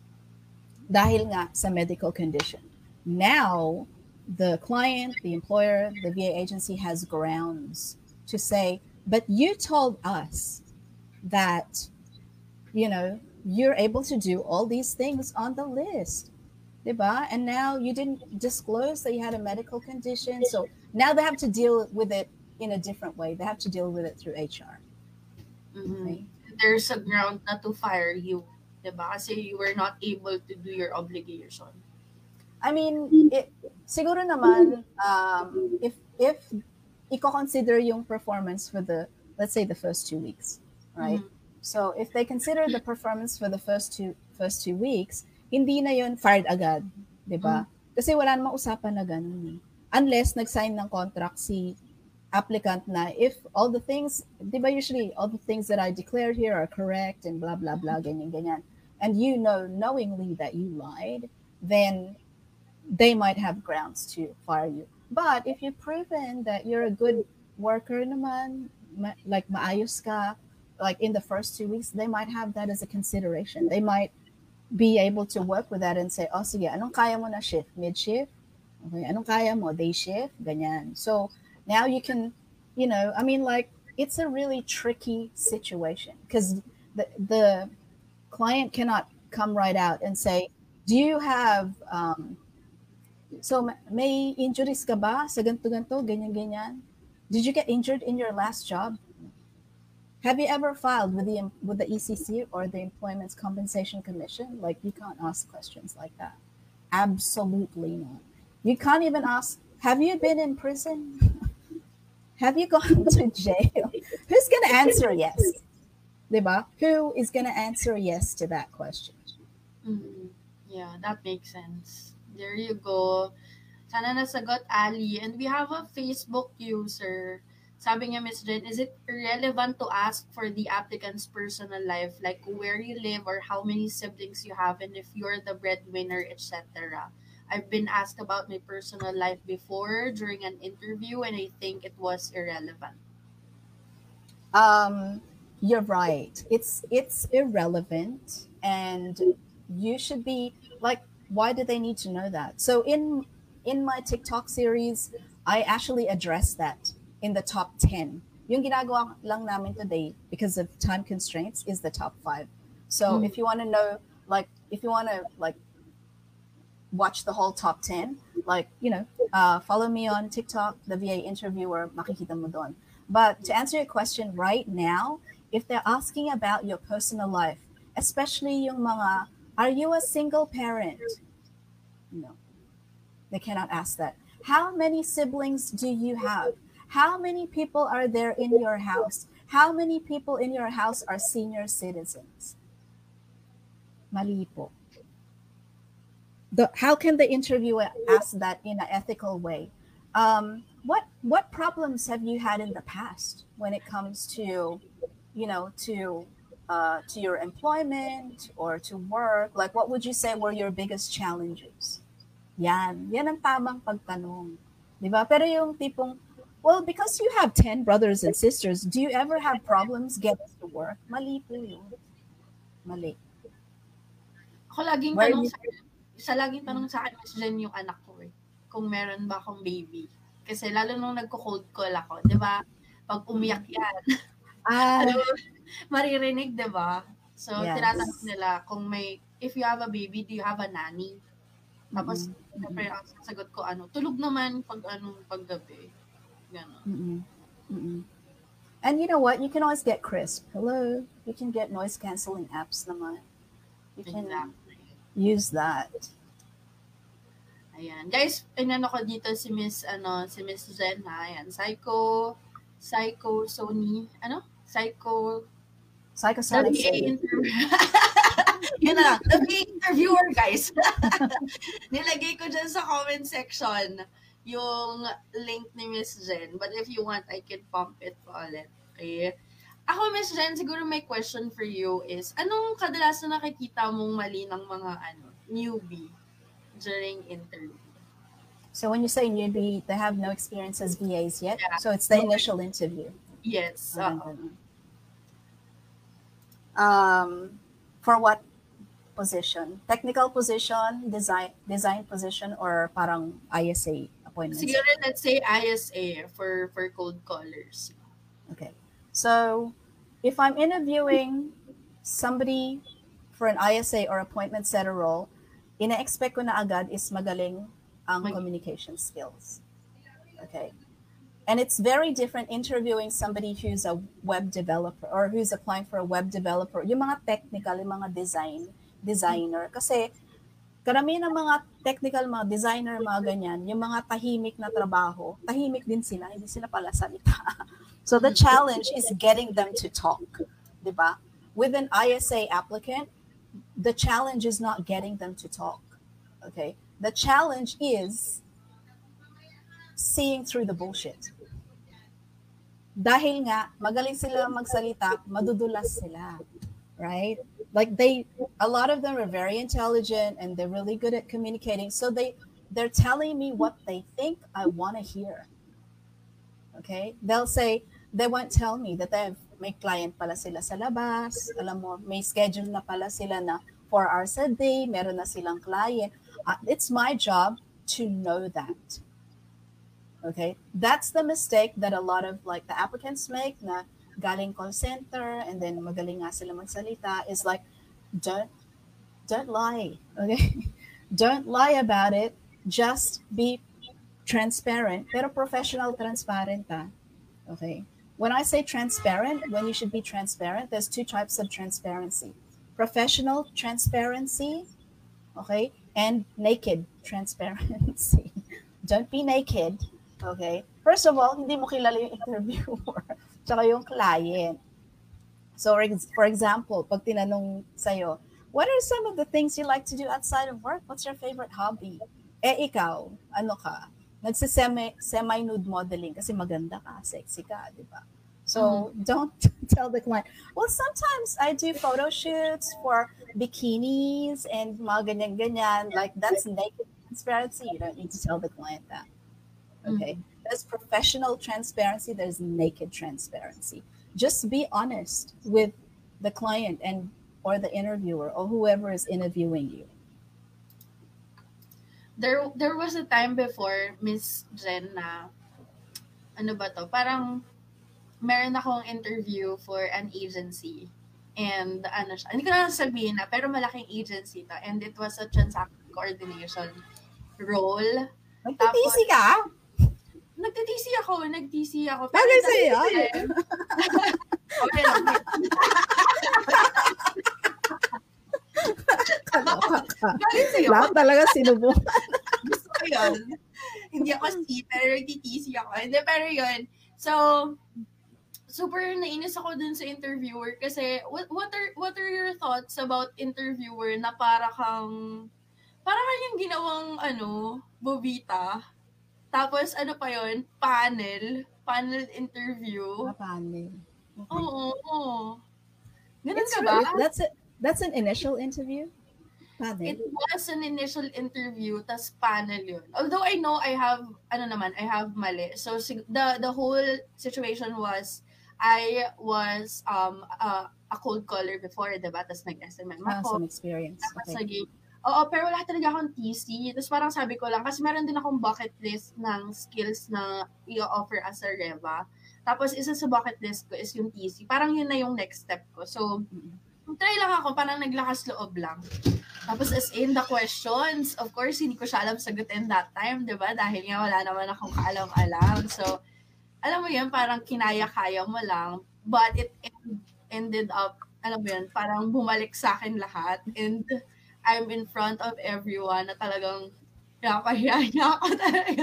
dahil nga sa medical condition. Now, the client, the employer, the V A agency has grounds to say, but you told us that, you know, you're able to do all these things on the list. Diba? And now you didn't disclose that you had a medical condition. So now they have to deal with it in a different way. They have to deal with it through H R. Mhm. Okay? There's a ground na to fire you. Diba? Kasi you were not able to do your obligation. I mean, it, siguro naman, um, if if i-consider yung performance for the, let's say, the first two weeks, right? Mhm. So if they consider the performance for the first two first two weeks, hindi na yun fired agad, di ba? Kasi wala namang usapan na ganun eh. Unless nag-sign ng contract si applicant na if all the things, di ba usually all the things that I declared here are correct and blah, blah, blah, ganyan, ganyan. And you know knowingly that you lied, then they might have grounds to fire you. But if you've proven that you're a good worker naman, ma- like maayos ka, like in the first two weeks, they might have that as a consideration. They might be able to work with that and say, oh, sige, anong kaya mo na shift? Mid-shift? Okay, anong kaya mo? Day shift? Ganyan. So now you can, you know, I mean, like, it's a really tricky situation because the, the client cannot come right out and say, do you have, um, so may injuries ka ba sa ganto-ganto, ganyan-ganyan? Did you get injured in your last job? Have you ever filed with the with the E C C or the Employment Compensation Commission? Like, you can't ask questions like that. Absolutely not. You can't even ask, have you been in prison? Have you gone to jail? Who's going to answer yes? Diba? Who is going to answer yes to that question? Mm, yeah, that makes sense. There you go. Sana nasagot, Ali. And we have a Facebook user. Sabi niya, Miss Jen, is it relevant to ask for the applicant's personal life, like where you live or how many siblings you have, and if you're the breadwinner, et cetera? I've been asked about my personal life before during an interview, and I think it was irrelevant. Um, you're right. It's it's irrelevant, and you should be like, why do they need to know that? So in in my TikTok series, I actually address that in the top ten. Yung ginagawa lang namin today, because of time constraints, is the top five. So Mm. if you want to know, like, if you want to like watch the whole top ten, like, you know, uh, follow me on TikTok, the V A interviewer, makikita mo doon. But to answer your question right now, if they're asking about your personal life, especially yung mga, are you a single parent? No, they cannot ask that. How many siblings do you have? How many people are there in your house? How many people in your house are senior citizens? Mali po. The, how can the interviewer ask that in an ethical way? Um, what what problems have you had in the past when it comes to, you know, to uh, to your employment or to work? Like, what would you say were your biggest challenges? Yan, yan ang tamang pagtanong, di ba? Pero yung tipong, well, because you have ten brothers and sisters, do you ever have problems getting to work? Mali po yun. Mali. Ako laging Where tanong you- sa isa laging tanong sa akin, Miss Jen, yung anak ko eh. Kung meron ba akong baby. Kasi lalo nung nagko-cold call ako, di ba? Pag umiyak yan, Ah, ano, maririnig, di ba? So, Yes. tinatanong nila kung may, if you have a baby, do you have a nanny? Tapos, mm-mm, siyempre, ang sasagot ko, ano, tulog naman pag, ano, paggabi. Gano'n. mm-mm, mm-mm. And you know what? You can always get crisp. Hello. You can get noise canceling apps naman. You can Exactly. use that. Ayan. Guys, inano ko dito si Miss, ano, si Miss Jen, ha? Ayan. Psycho, Psycho Sony, ano? Psycho, Psychosonic W A Sony. interview. Yun na lang. W A interviewer, guys. Nilagay ko dyan sa comment section yung link ni Miss Jen. But if you want, I can pump it pa ulit. Okay? Ako, Miss Jen, siguro my question for you is, anong kadalasan nakikita mong mali ng mga ano newbie during interview? So when you say newbie, they have no experience as V As yet. Yeah. So it's the initial interview. Yes. Parang oo. ganun. Um, for what position? Technical position, design design position, or parang I S A appointments? Siguro, let's say I S A for, for cold callers. Okay. So if I'm interviewing somebody for an I S A or appointment setter role, ina-expect ko na agad is magaling ang Mag- communication skills. Okay. And it's very different interviewing somebody who's a web developer or who's applying for a web developer. Yung mga technical, yung mga design, designer. Kasi karamihan ng mga technical, mga designer, mga ganyan, yung mga tahimik na trabaho, tahimik din sila, hindi sila pala salita. So the challenge is getting them to talk, di ba? With an I S A applicant, the challenge is not getting them to talk, okay? The challenge is seeing through the bullshit. Dahil nga, magaling sila magsalita, madudulas sila, right? Like they, a lot of them are very intelligent and they're really good at communicating. So they, they're telling me what they think I want to hear. Okay? They'll say, they won't tell me that they have, may client pala sila sa labas, alam mo, may schedule na pala sila na four hours a day, meron na silang client. Uh, it's my job to know that. Okay? That's the mistake that a lot of like the applicants make na galing call center and then magaling nga sila magsalita is like, don't, don't lie. Okay? Don't lie about it. Just be transparent, pero professional transparent ah. Okay? When I say transparent, when you should be transparent, there's two types of transparency. Professional transparency, okay, and naked transparency. Don't be naked, okay? first of all, hindi mo kilala yung interviewer, tsaka yung client. So, for example, pag tinanong sa'yo, what are some of the things you like to do outside of work? What's your favorite hobby? Eh, ikaw, ano ka? Nagsisemi, semi-nude modeling kasi maganda ka, sexy ka, di ba? So, mm-hmm. don't tell the client, well, sometimes I do photo shoots for bikinis and mga ganyan-ganyan. Like, that's naked transparency. You don't need to tell the client that. Okay? Mm-hmm. There's professional transparency. There's naked transparency. Just be honest with the client and or the interviewer or whoever is interviewing you. There there was a time before, Miss Jen, na ano ba to? Parang meron akong interview for an agency. And ano siya, hindi ko na sabihin na, pero malaking agency to. And it was a transaction coordination role. Nagtitisi ka? Nagtitisi ako, nagtisi ako. Bagay sa'yo. Okay lang. Bagay sa'yo. Lahat talaga sinubukan. Gusto ko yun. Hindi ako si, pero nagtitisi ako. Hindi, pero yun. So, super nainis ako dun sa interviewer kasi what, what are what are your thoughts about interviewer na para kang para kang yung ginawang ano, bobita? Tapos, ano pa yun? Panel. Panel interview. A panel. Okay. Oo. oo. Ganun It's ka ba? Really, that's, a, that's an initial interview? Panel? It was an initial interview, tas panel yun. Although I know I have, ano naman, I have mali. So, the the whole situation was, I was um uh, a cold caller before, diba? Tapos nag-S M M ako. Ah, some experience. Tapos okay. naging, oo, pero wala talaga akong T C. Tapos parang sabi ko lang, kasi meron din akong bucket list ng skills na i-offer as a Reva. Tapos isa sa bucket list ko is yung T C. Parang yun na yung next step ko. So, try lang ako, parang naglakas loob lang. Tapos as in the questions, of course, hindi ko siya alam sagutin that time, di ba? Dahil nga wala naman akong kaalam-alam. So, alam mo yun, parang kinaya-kaya mo lang. But it ended up, alam mo yun, parang bumalik sa akin lahat. And I'm in front of everyone na talagang napahiya niya ako talaga.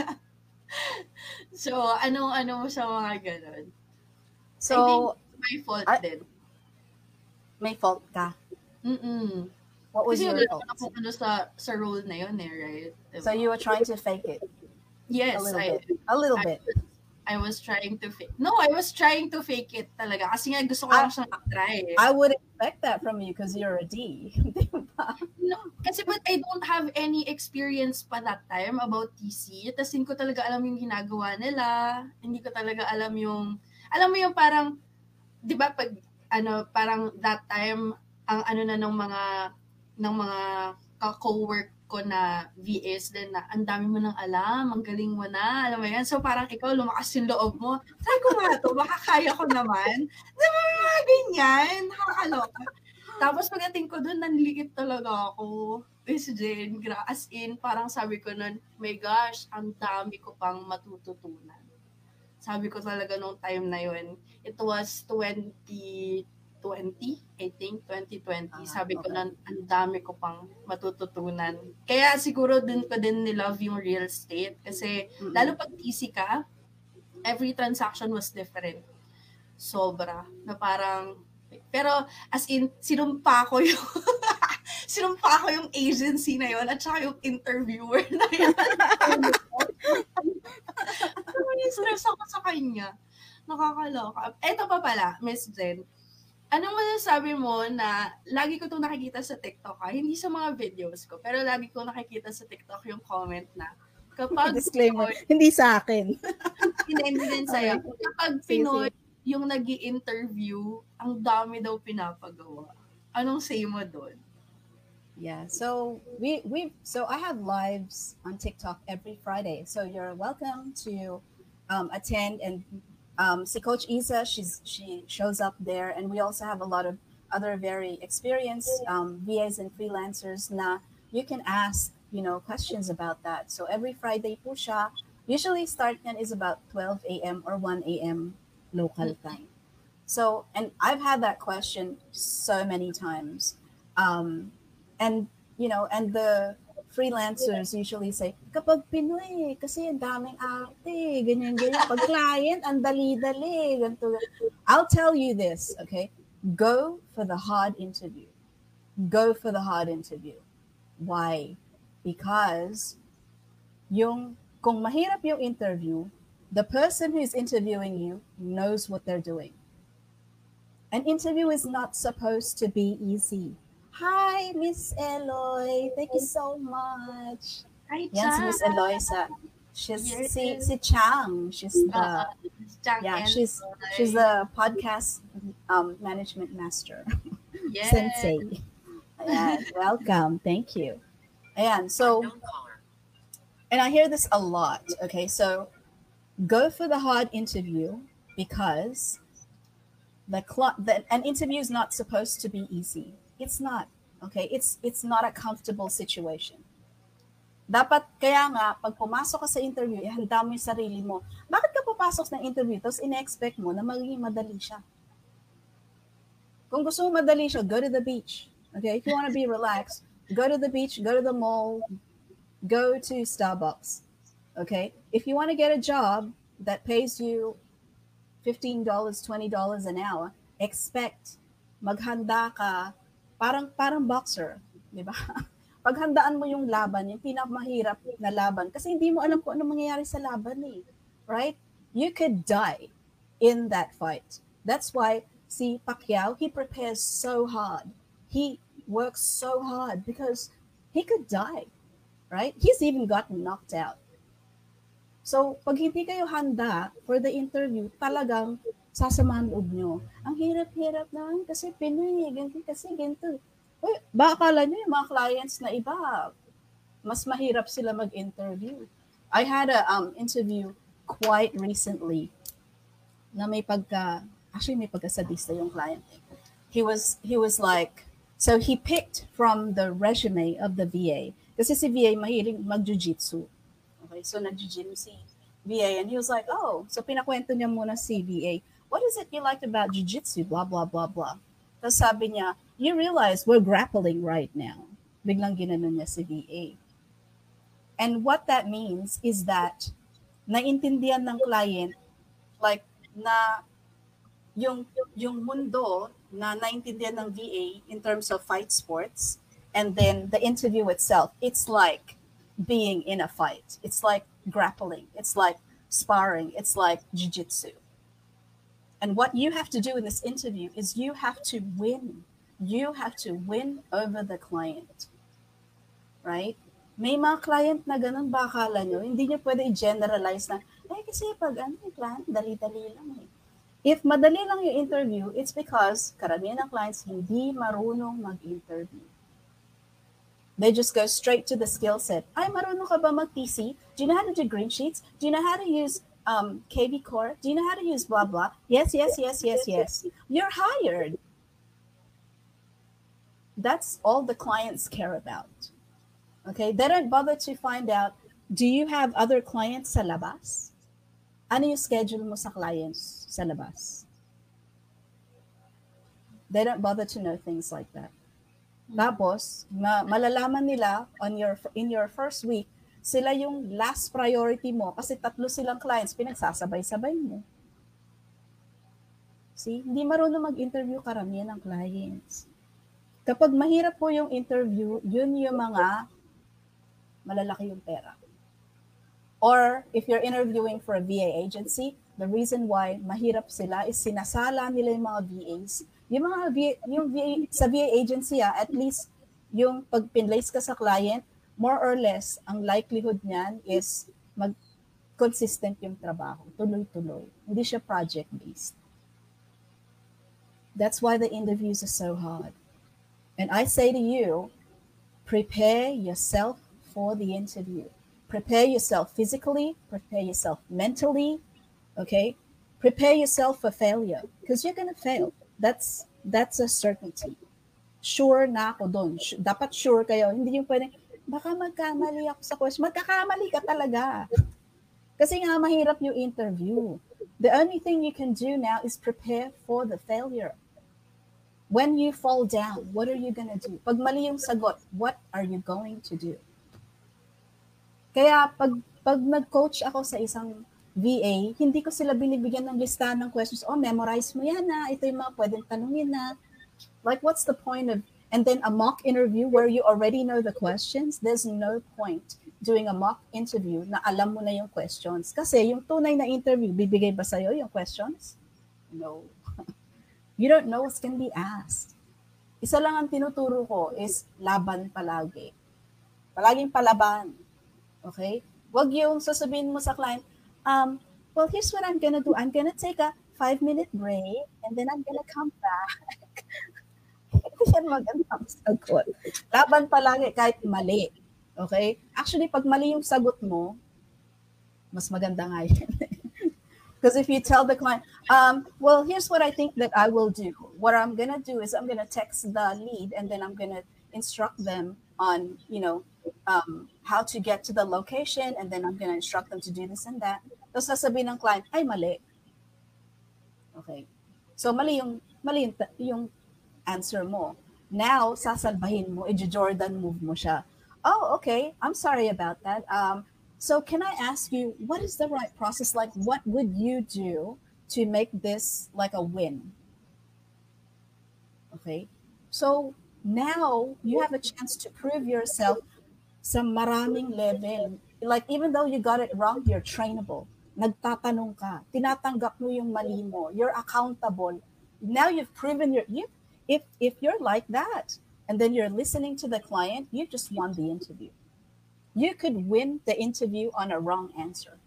So, anong-ano mo sa mga ganun? So, I think my fault I, din. May fault ka? Mm-mm. What was Kasi your wala fault? ako ano sa, sa role na yun eh, right? Diba? So, you were trying to fake it? Yes, a little I, bit. A little I, bit. I was trying to fake. No, I was trying to fake it talaga. Kasi nga gusto ko lang siyang try. I would expect that from you because you're a D. No, kasi but I don't have any experience pa that time about T C. Tapos hindi ko talaga alam yung ginagawa nila. Hindi ko talaga alam yung, alam mo yung parang, di ba pag, ano, parang that time, ang ano na ng mga, ng mga co-work ko na V As din na ang dami mo nang alam, ang galing mo na, alam mo yan. So parang ikaw, lumakas yung loob mo. Try ko nga to, baka kaya ko naman. Diba mga ganyan? Nakakaloka. Tapos pagdating ko doon, nanliit talaga ako. Miss Jane, as in, parang sabi ko nun, my gosh, ang dami ko pang matututunan. Sabi ko talaga nung time na yun, it was twenty twenty, I think, twenty twenty. Ah, sabi okay. ko na, ang dami ko pang matututunan. Kaya siguro dun ko din nilove yung real estate. Kasi, mm-hmm. lalo pag T C ka, every transaction was different. Sobra. Na parang, pero as in, sinumpa ko yung, sinumpa ko yung agency na yun at saka yung interviewer na yun. Stress ako sa kanya. Nakakaloka. Eto pa pala, Miss Jen. Anong masasabi mo na lagi ko itong nakikita sa TikTok, ha? Hindi sa mga videos ko, pero lagi ko nakikita sa TikTok yung comment na kapag disclaimer, Pinoy, hindi sa akin. Hindi, hindi din sa'yo. Okay. Kapag Pinoy yung nag-i-interview, ang dami daw pinapagawa. Anong say mo doon? Yeah, so we we so I have lives on TikTok every Friday. So you're welcome to um, attend and Um, si Coach Isa, she's she shows up there, and we also have a lot of other very experienced um, V As and freelancers na you can ask, you know, questions about that. So every Friday po siya. Usually start niyan is about twelve a.m. or one a.m. local time. So, and I've had that question so many times. Um, and, you know, and the freelancers usually say, kapag Pinoy, kasi ang daming arte, ganyan-ganyan. Pag client, ang dali-dali. Ganito. I'll tell you this, okay? Go for the hard interview. Go for the hard interview. Why? Because yung, kung mahirap yung interview, the person who is interviewing you knows what they're doing. An interview is not supposed to be easy. Hi, Miss Eloy. Thank you so much. Hi, Yan si Miss Chang. Eloisa. She's Yes. si, si Chang. She's the Uh, Chang yeah. and She's Eloy. she's the podcast um, management master. Yes. Sensei. Ayan, welcome. Thank you. Ayan, so and I hear this a lot. Okay, so go for the hard interview because the, cl- the an interview is not supposed to be easy. It's not. Okay, it's it's not a comfortable situation. Dapat, kaya nga, pag pumasok ka sa interview, ihanda mo yung sarili mo. Bakit ka papasok ng interview, tapos ina-expect mo na magiging madali siya? Kung gusto mo madali siya, go to the beach. Okay, if you want to be relaxed, go to the beach, go to the mall, go to Starbucks. Okay, if you want to get a job that pays you fifteen dollars, twenty dollars an hour, expect maghanda ka parang parang boxer, di ba? Paghandaan mo yung laban, yung pinakamahirap na laban kasi hindi mo alam kung ano mangyayari sa laban eh. Right? You could die in that fight. That's why see Pacquiao, he prepares so hard. He works so hard because he could die. Right? He's even gotten knocked out. So, pag hindi kayo handa for the interview, talagang sasamahan loob nyo. Ang hirap-hirap naman kasi Pinoy, ganito kasi ganito. Uy, baka akala nyo yung mga clients na iba, mas mahirap sila mag-interview. I had a um, interview quite recently na may pagka, actually may pagkasadista yung client. He was, he was like, so he picked from the resume of the V A. Kasi si V A mahiling mag-jiu-jitsu. Okay, so nag-gym si V A and he was like, oh, so pinakwento niya muna si V A, what is it you liked about jiu-jitsu, blah, blah, blah, blah. Tapos sabi niya, you realize we're grappling right now. Biglang ginanon niya si V A. And what that means is that naintindihan ng client, like, na yung, yung mundo na naintindihan ng V A in terms of fight sports, and then the interview itself, it's like being in a fight. It's like grappling. It's like sparring. It's like jiu-jitsu. And what you have to do in this interview is you have to win. You have to win over the client. Right? May mga client na ganun ba akala nyo? Hindi nyo pwede i-generalize na, eh kasi pag ano yung client, dali-dali lang eh. If madali lang yung interview, it's because karamihan ng clients hindi marunong mag-interview. They just go straight to the skill set. Ay, marunong ka ba mag-P C? Do you know how to do green sheets? Do you know how to use um, K V Core? Do you know how to use blah, blah? Yes, yes, yes, yes, yes. You're hired. That's all the clients care about. Okay? They don't bother to find out, do you have other clients sa labas? Ano yung schedule mo sa clients sa labas? They don't bother to know things like that. Tapos, ma- malalaman nila on your in your first week, sila yung last priority mo kasi tatlo silang clients, pinagsasabay-sabay mo. See, hindi marunong mag-interview karamihan ng clients. Kapag mahirap po yung interview, yun yung mga malalaki yung pera. Or if you're interviewing for a V A agency, the reason why mahirap sila is sinasala nila yung mga V As. Yung mga V A, yung V A, sa V A agency, ah, at least yung pag pinlace ka sa client, more or less, ang likelihood niyan is mag-consistent yung trabaho. Tuloy-tuloy. Hindi siya project-based. That's why the interviews are so hard. And I say to you, prepare yourself for the interview. Prepare yourself physically, prepare yourself mentally, okay? Prepare yourself for failure because you're going to fail. That's that's a certainty. Sure na ako doon. Dapat sure kayo. Hindi yung pwedeng, baka magkamali ako sa question. Magkakamali ka talaga. Kasi nga mahirap yung interview. The only thing you can do now is prepare for the failure. When you fall down, what are you going to do? Pag mali yung sagot, what are you going to do? Kaya pag pag nag-coach ako sa isang V A, hindi ko sila binibigyan ng listahan ng questions. Oh, memorize mo yan na. Ito yung mga pwedeng tanungin na. Like, what's the point of, and then a mock interview where you already know the questions? There's no point doing a mock interview na alam mo na yung questions. Kasi yung tunay na interview, bibigay ba sa'yo yung questions? No. You don't know what's gonna be asked. Isa lang ang tinuturo ko is laban palagi. Palaging palaban. Okay? Wag yung sasabihin mo sa client, um, well, here's what I'm gonna do. I'm gonna take a five-minute break and then I'm gonna come back. Hindi yan magandang sagot. Laban palagi kahit mali. Okay? Actually, pag mali yung sagot mo, mas maganda nga yun. Because if you tell the client, um, well, here's what I think that I will do. What I'm going to do is I'm going to text the lead and then I'm going to instruct them on, you know, um, how to get to the location and then I'm going to instruct them to do this and that. Tapos sasabihin ng client, ay, mali. Okay. So, mali yung, mali yung, yung answer mo. Now, sasalbahin mo, i-Jordan move mo siya. Oh, okay. I'm sorry about that. Um, So can I ask you, what is the right process? Like, what would you do to make this like a win? Okay. So now you have a chance to prove yourself sa maraming level. Like, even though you got it wrong, you're trainable. Nagtatanong ka. Tinatanggap mo yung mali mo. You're accountable. Now you've proven your, you, if, if you're like that, and then you're listening to the client, you just won the interview. You could win the interview on a wrong answer.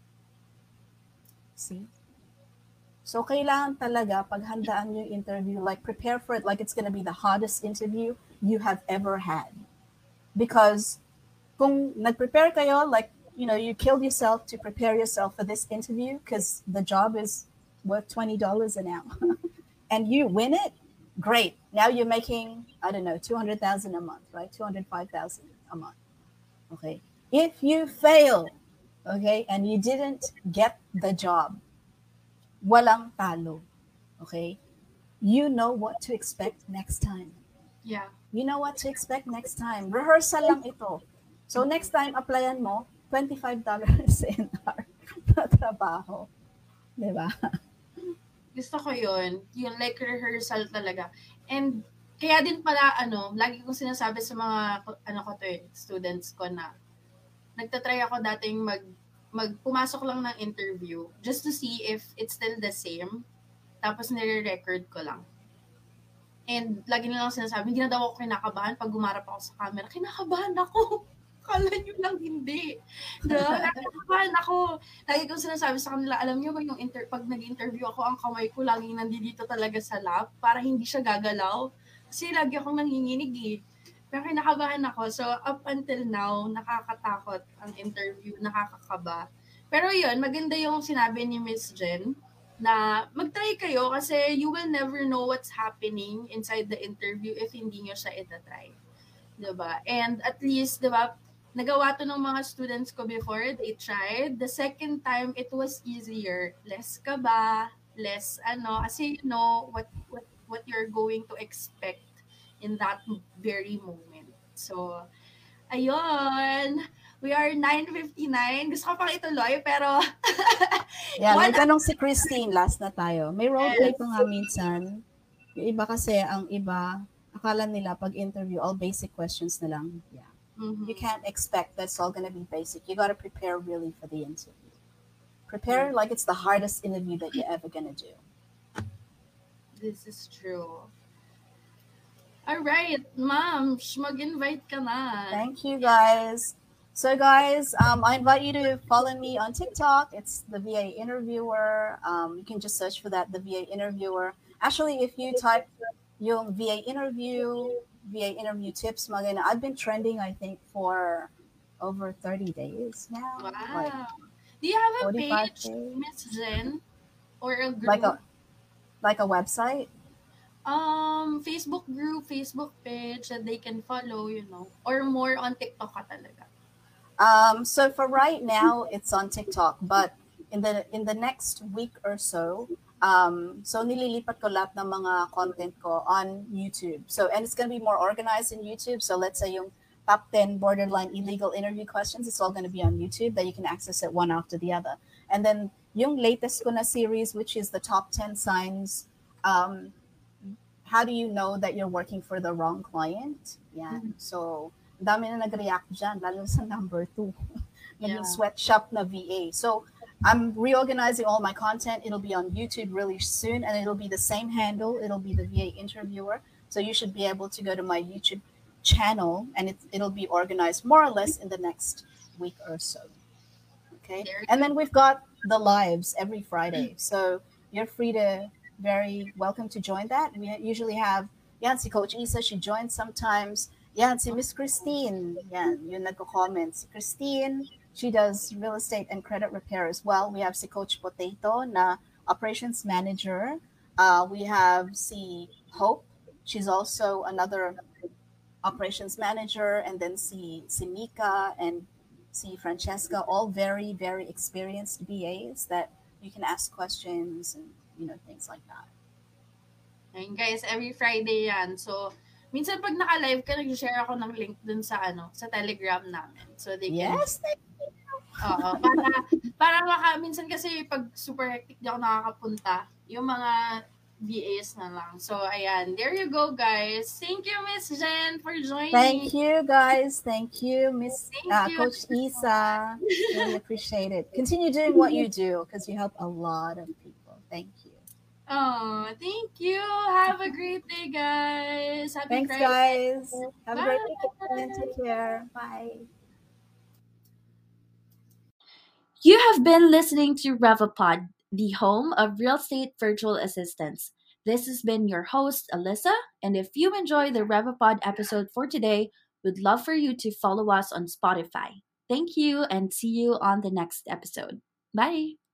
See? So, kailangan talaga paghandaan yung interview, like prepare for it like it's going to be the hottest interview you have ever had. Because kung nag-prepare kayo, like, you know, you killed yourself to prepare yourself for this interview because the job is worth twenty dollars an hour. And you win it, great. Now you're making, I don't know, two hundred thousand dollars a month, right? two hundred five thousand dollars a month. Okay. If you fail, okay, and you didn't get the job, walang talo. Okay. You know what to expect next time. Yeah. You know what to expect next time. Rehearsal lang ito. So next time, applyan mo, twenty-five dollars an hour na trabaho. Diba? Gusto ko yun. Yung like rehearsal talaga. And kaya din pala, ano, lagi kong sinasabi sa mga, ano ko to eh, students ko na, nagtatry ako dating mag, mag, pumasok lang ng interview just to see if it's still the same. Tapos nire-record ko lang. And lagi nilang sinasabi, hindi na daw ako kinakabahan pag gumarap ako sa camera. Kinakabahan ako. Kala nyo lang hindi. Diba? Kinakabahan ako. Lagi kong sinasabi sa kanila, alam nyo ba yung inter- pag nag-interview ako, ang kamay ko laging nandito talaga sa lap para hindi siya gagalaw. Kasi lagi akong nanginginig eh. Pero kinakabahan ako. So, up until now, nakakatakot ang interview, nakakakaba. Pero yun, maganda yung sinabi ni Miss Jen na mag-try kayo kasi you will never know what's happening inside the interview if hindi nyo siya itatry. Diba? And at least, diba, nagawa to ng mga students ko before, they tried. The second time, it was easier. Less kaba, less ano, kasi you know what, what what you're going to expect in that very moment. So, ayun. We are nine fifty-nine. Gusto ko pang ituloy, pero... Yeah, may tanong si Christine. Last na tayo. May roleplay ko nga minsan. Yung iba kasi, ang iba, akala nila pag interview, all basic questions na lang. Yeah. Mm-hmm. You can't expect that's all gonna be basic. You gotta prepare really for the interview. Prepare mm-hmm. like it's the hardest interview that you're ever gonna do. This is true. All right, ma'am, mag-invite ka na. Thank you, guys. So, guys, um, I invite you to follow me on TikTok. It's the V A Interviewer. Um, you can just search for that, the V A Interviewer. Actually, if you type yung V A Interview, V A Interview tips, magana, I've been trending, I think, for over thirty days now. Wow. Like do you have a page, days. Miss Jen? Or a group? Like a, like a website? Um, Facebook group, Facebook page that they can follow, you know, or more on TikTok ka talaga? Um, so for right now, it's on TikTok, but in the in the next week or so, um, so nililipat ko lahat ng mga content ko on YouTube. So and it's gonna be more organized in YouTube. So let's say yung top ten borderline illegal interview questions. It's all going to be on YouTube that you can access it one after the other. And then yung latest ko na series, which is the top ten signs, um, how do you know that you're working for the wrong client? Yeah. Mhm. So, dami na nag-react dyan, lalo sa number two. Yeah. Naging sweatshop na V A. So, I'm reorganizing all my content. It'll be on YouTube really soon, and it'll be the same handle. It'll be the V A interviewer. So you should be able to go to my YouTube channel, and it, it'll be organized more or less in the next week or so. Okay. There you And then we've got the lives every Friday. So you're free to, very welcome to join that. We usually have, yan, si Coach Isa, she joins sometimes. Yan, si Miss Christine, yan, yung nagko-comment. Si Christine, she does real estate and credit repair as well. We have si Coach Potato na operations manager. Uh, we have si Hope. She's also another operations manager. And then si, si Mika and si Francesca, all very, very experienced B As that you can ask questions and, you know, things like that. Ayun guys, every Friday yan. So, minsan pag naka-live ka, nag-share ako ng link dun sa ano, sa Telegram namin. So they can Yes, thank Oo, para para maka minsan kasi pag super hectic di ako nakakapunta, yung mga V As na lang. So ayan, there you go guys. Thank you Miss Jen for joining. Thank you, guys. Thank you, Miss Thank uh, you. Coach Isa. Really appreciate it. Continue doing what you do because you help a lot of people. Thank you. Oh, thank you. Have a great day, guys. Happy Thanks, Friday. guys. Have a great Bye. weekend. Take care. Bye. You have been listening to RevaPod, the home of real estate virtual assistants. This has been your host, Alyssa, and if you enjoyed the RevaPod episode for today, we'd love for you to follow us on Spotify. Thank you and see you on the next episode. Bye.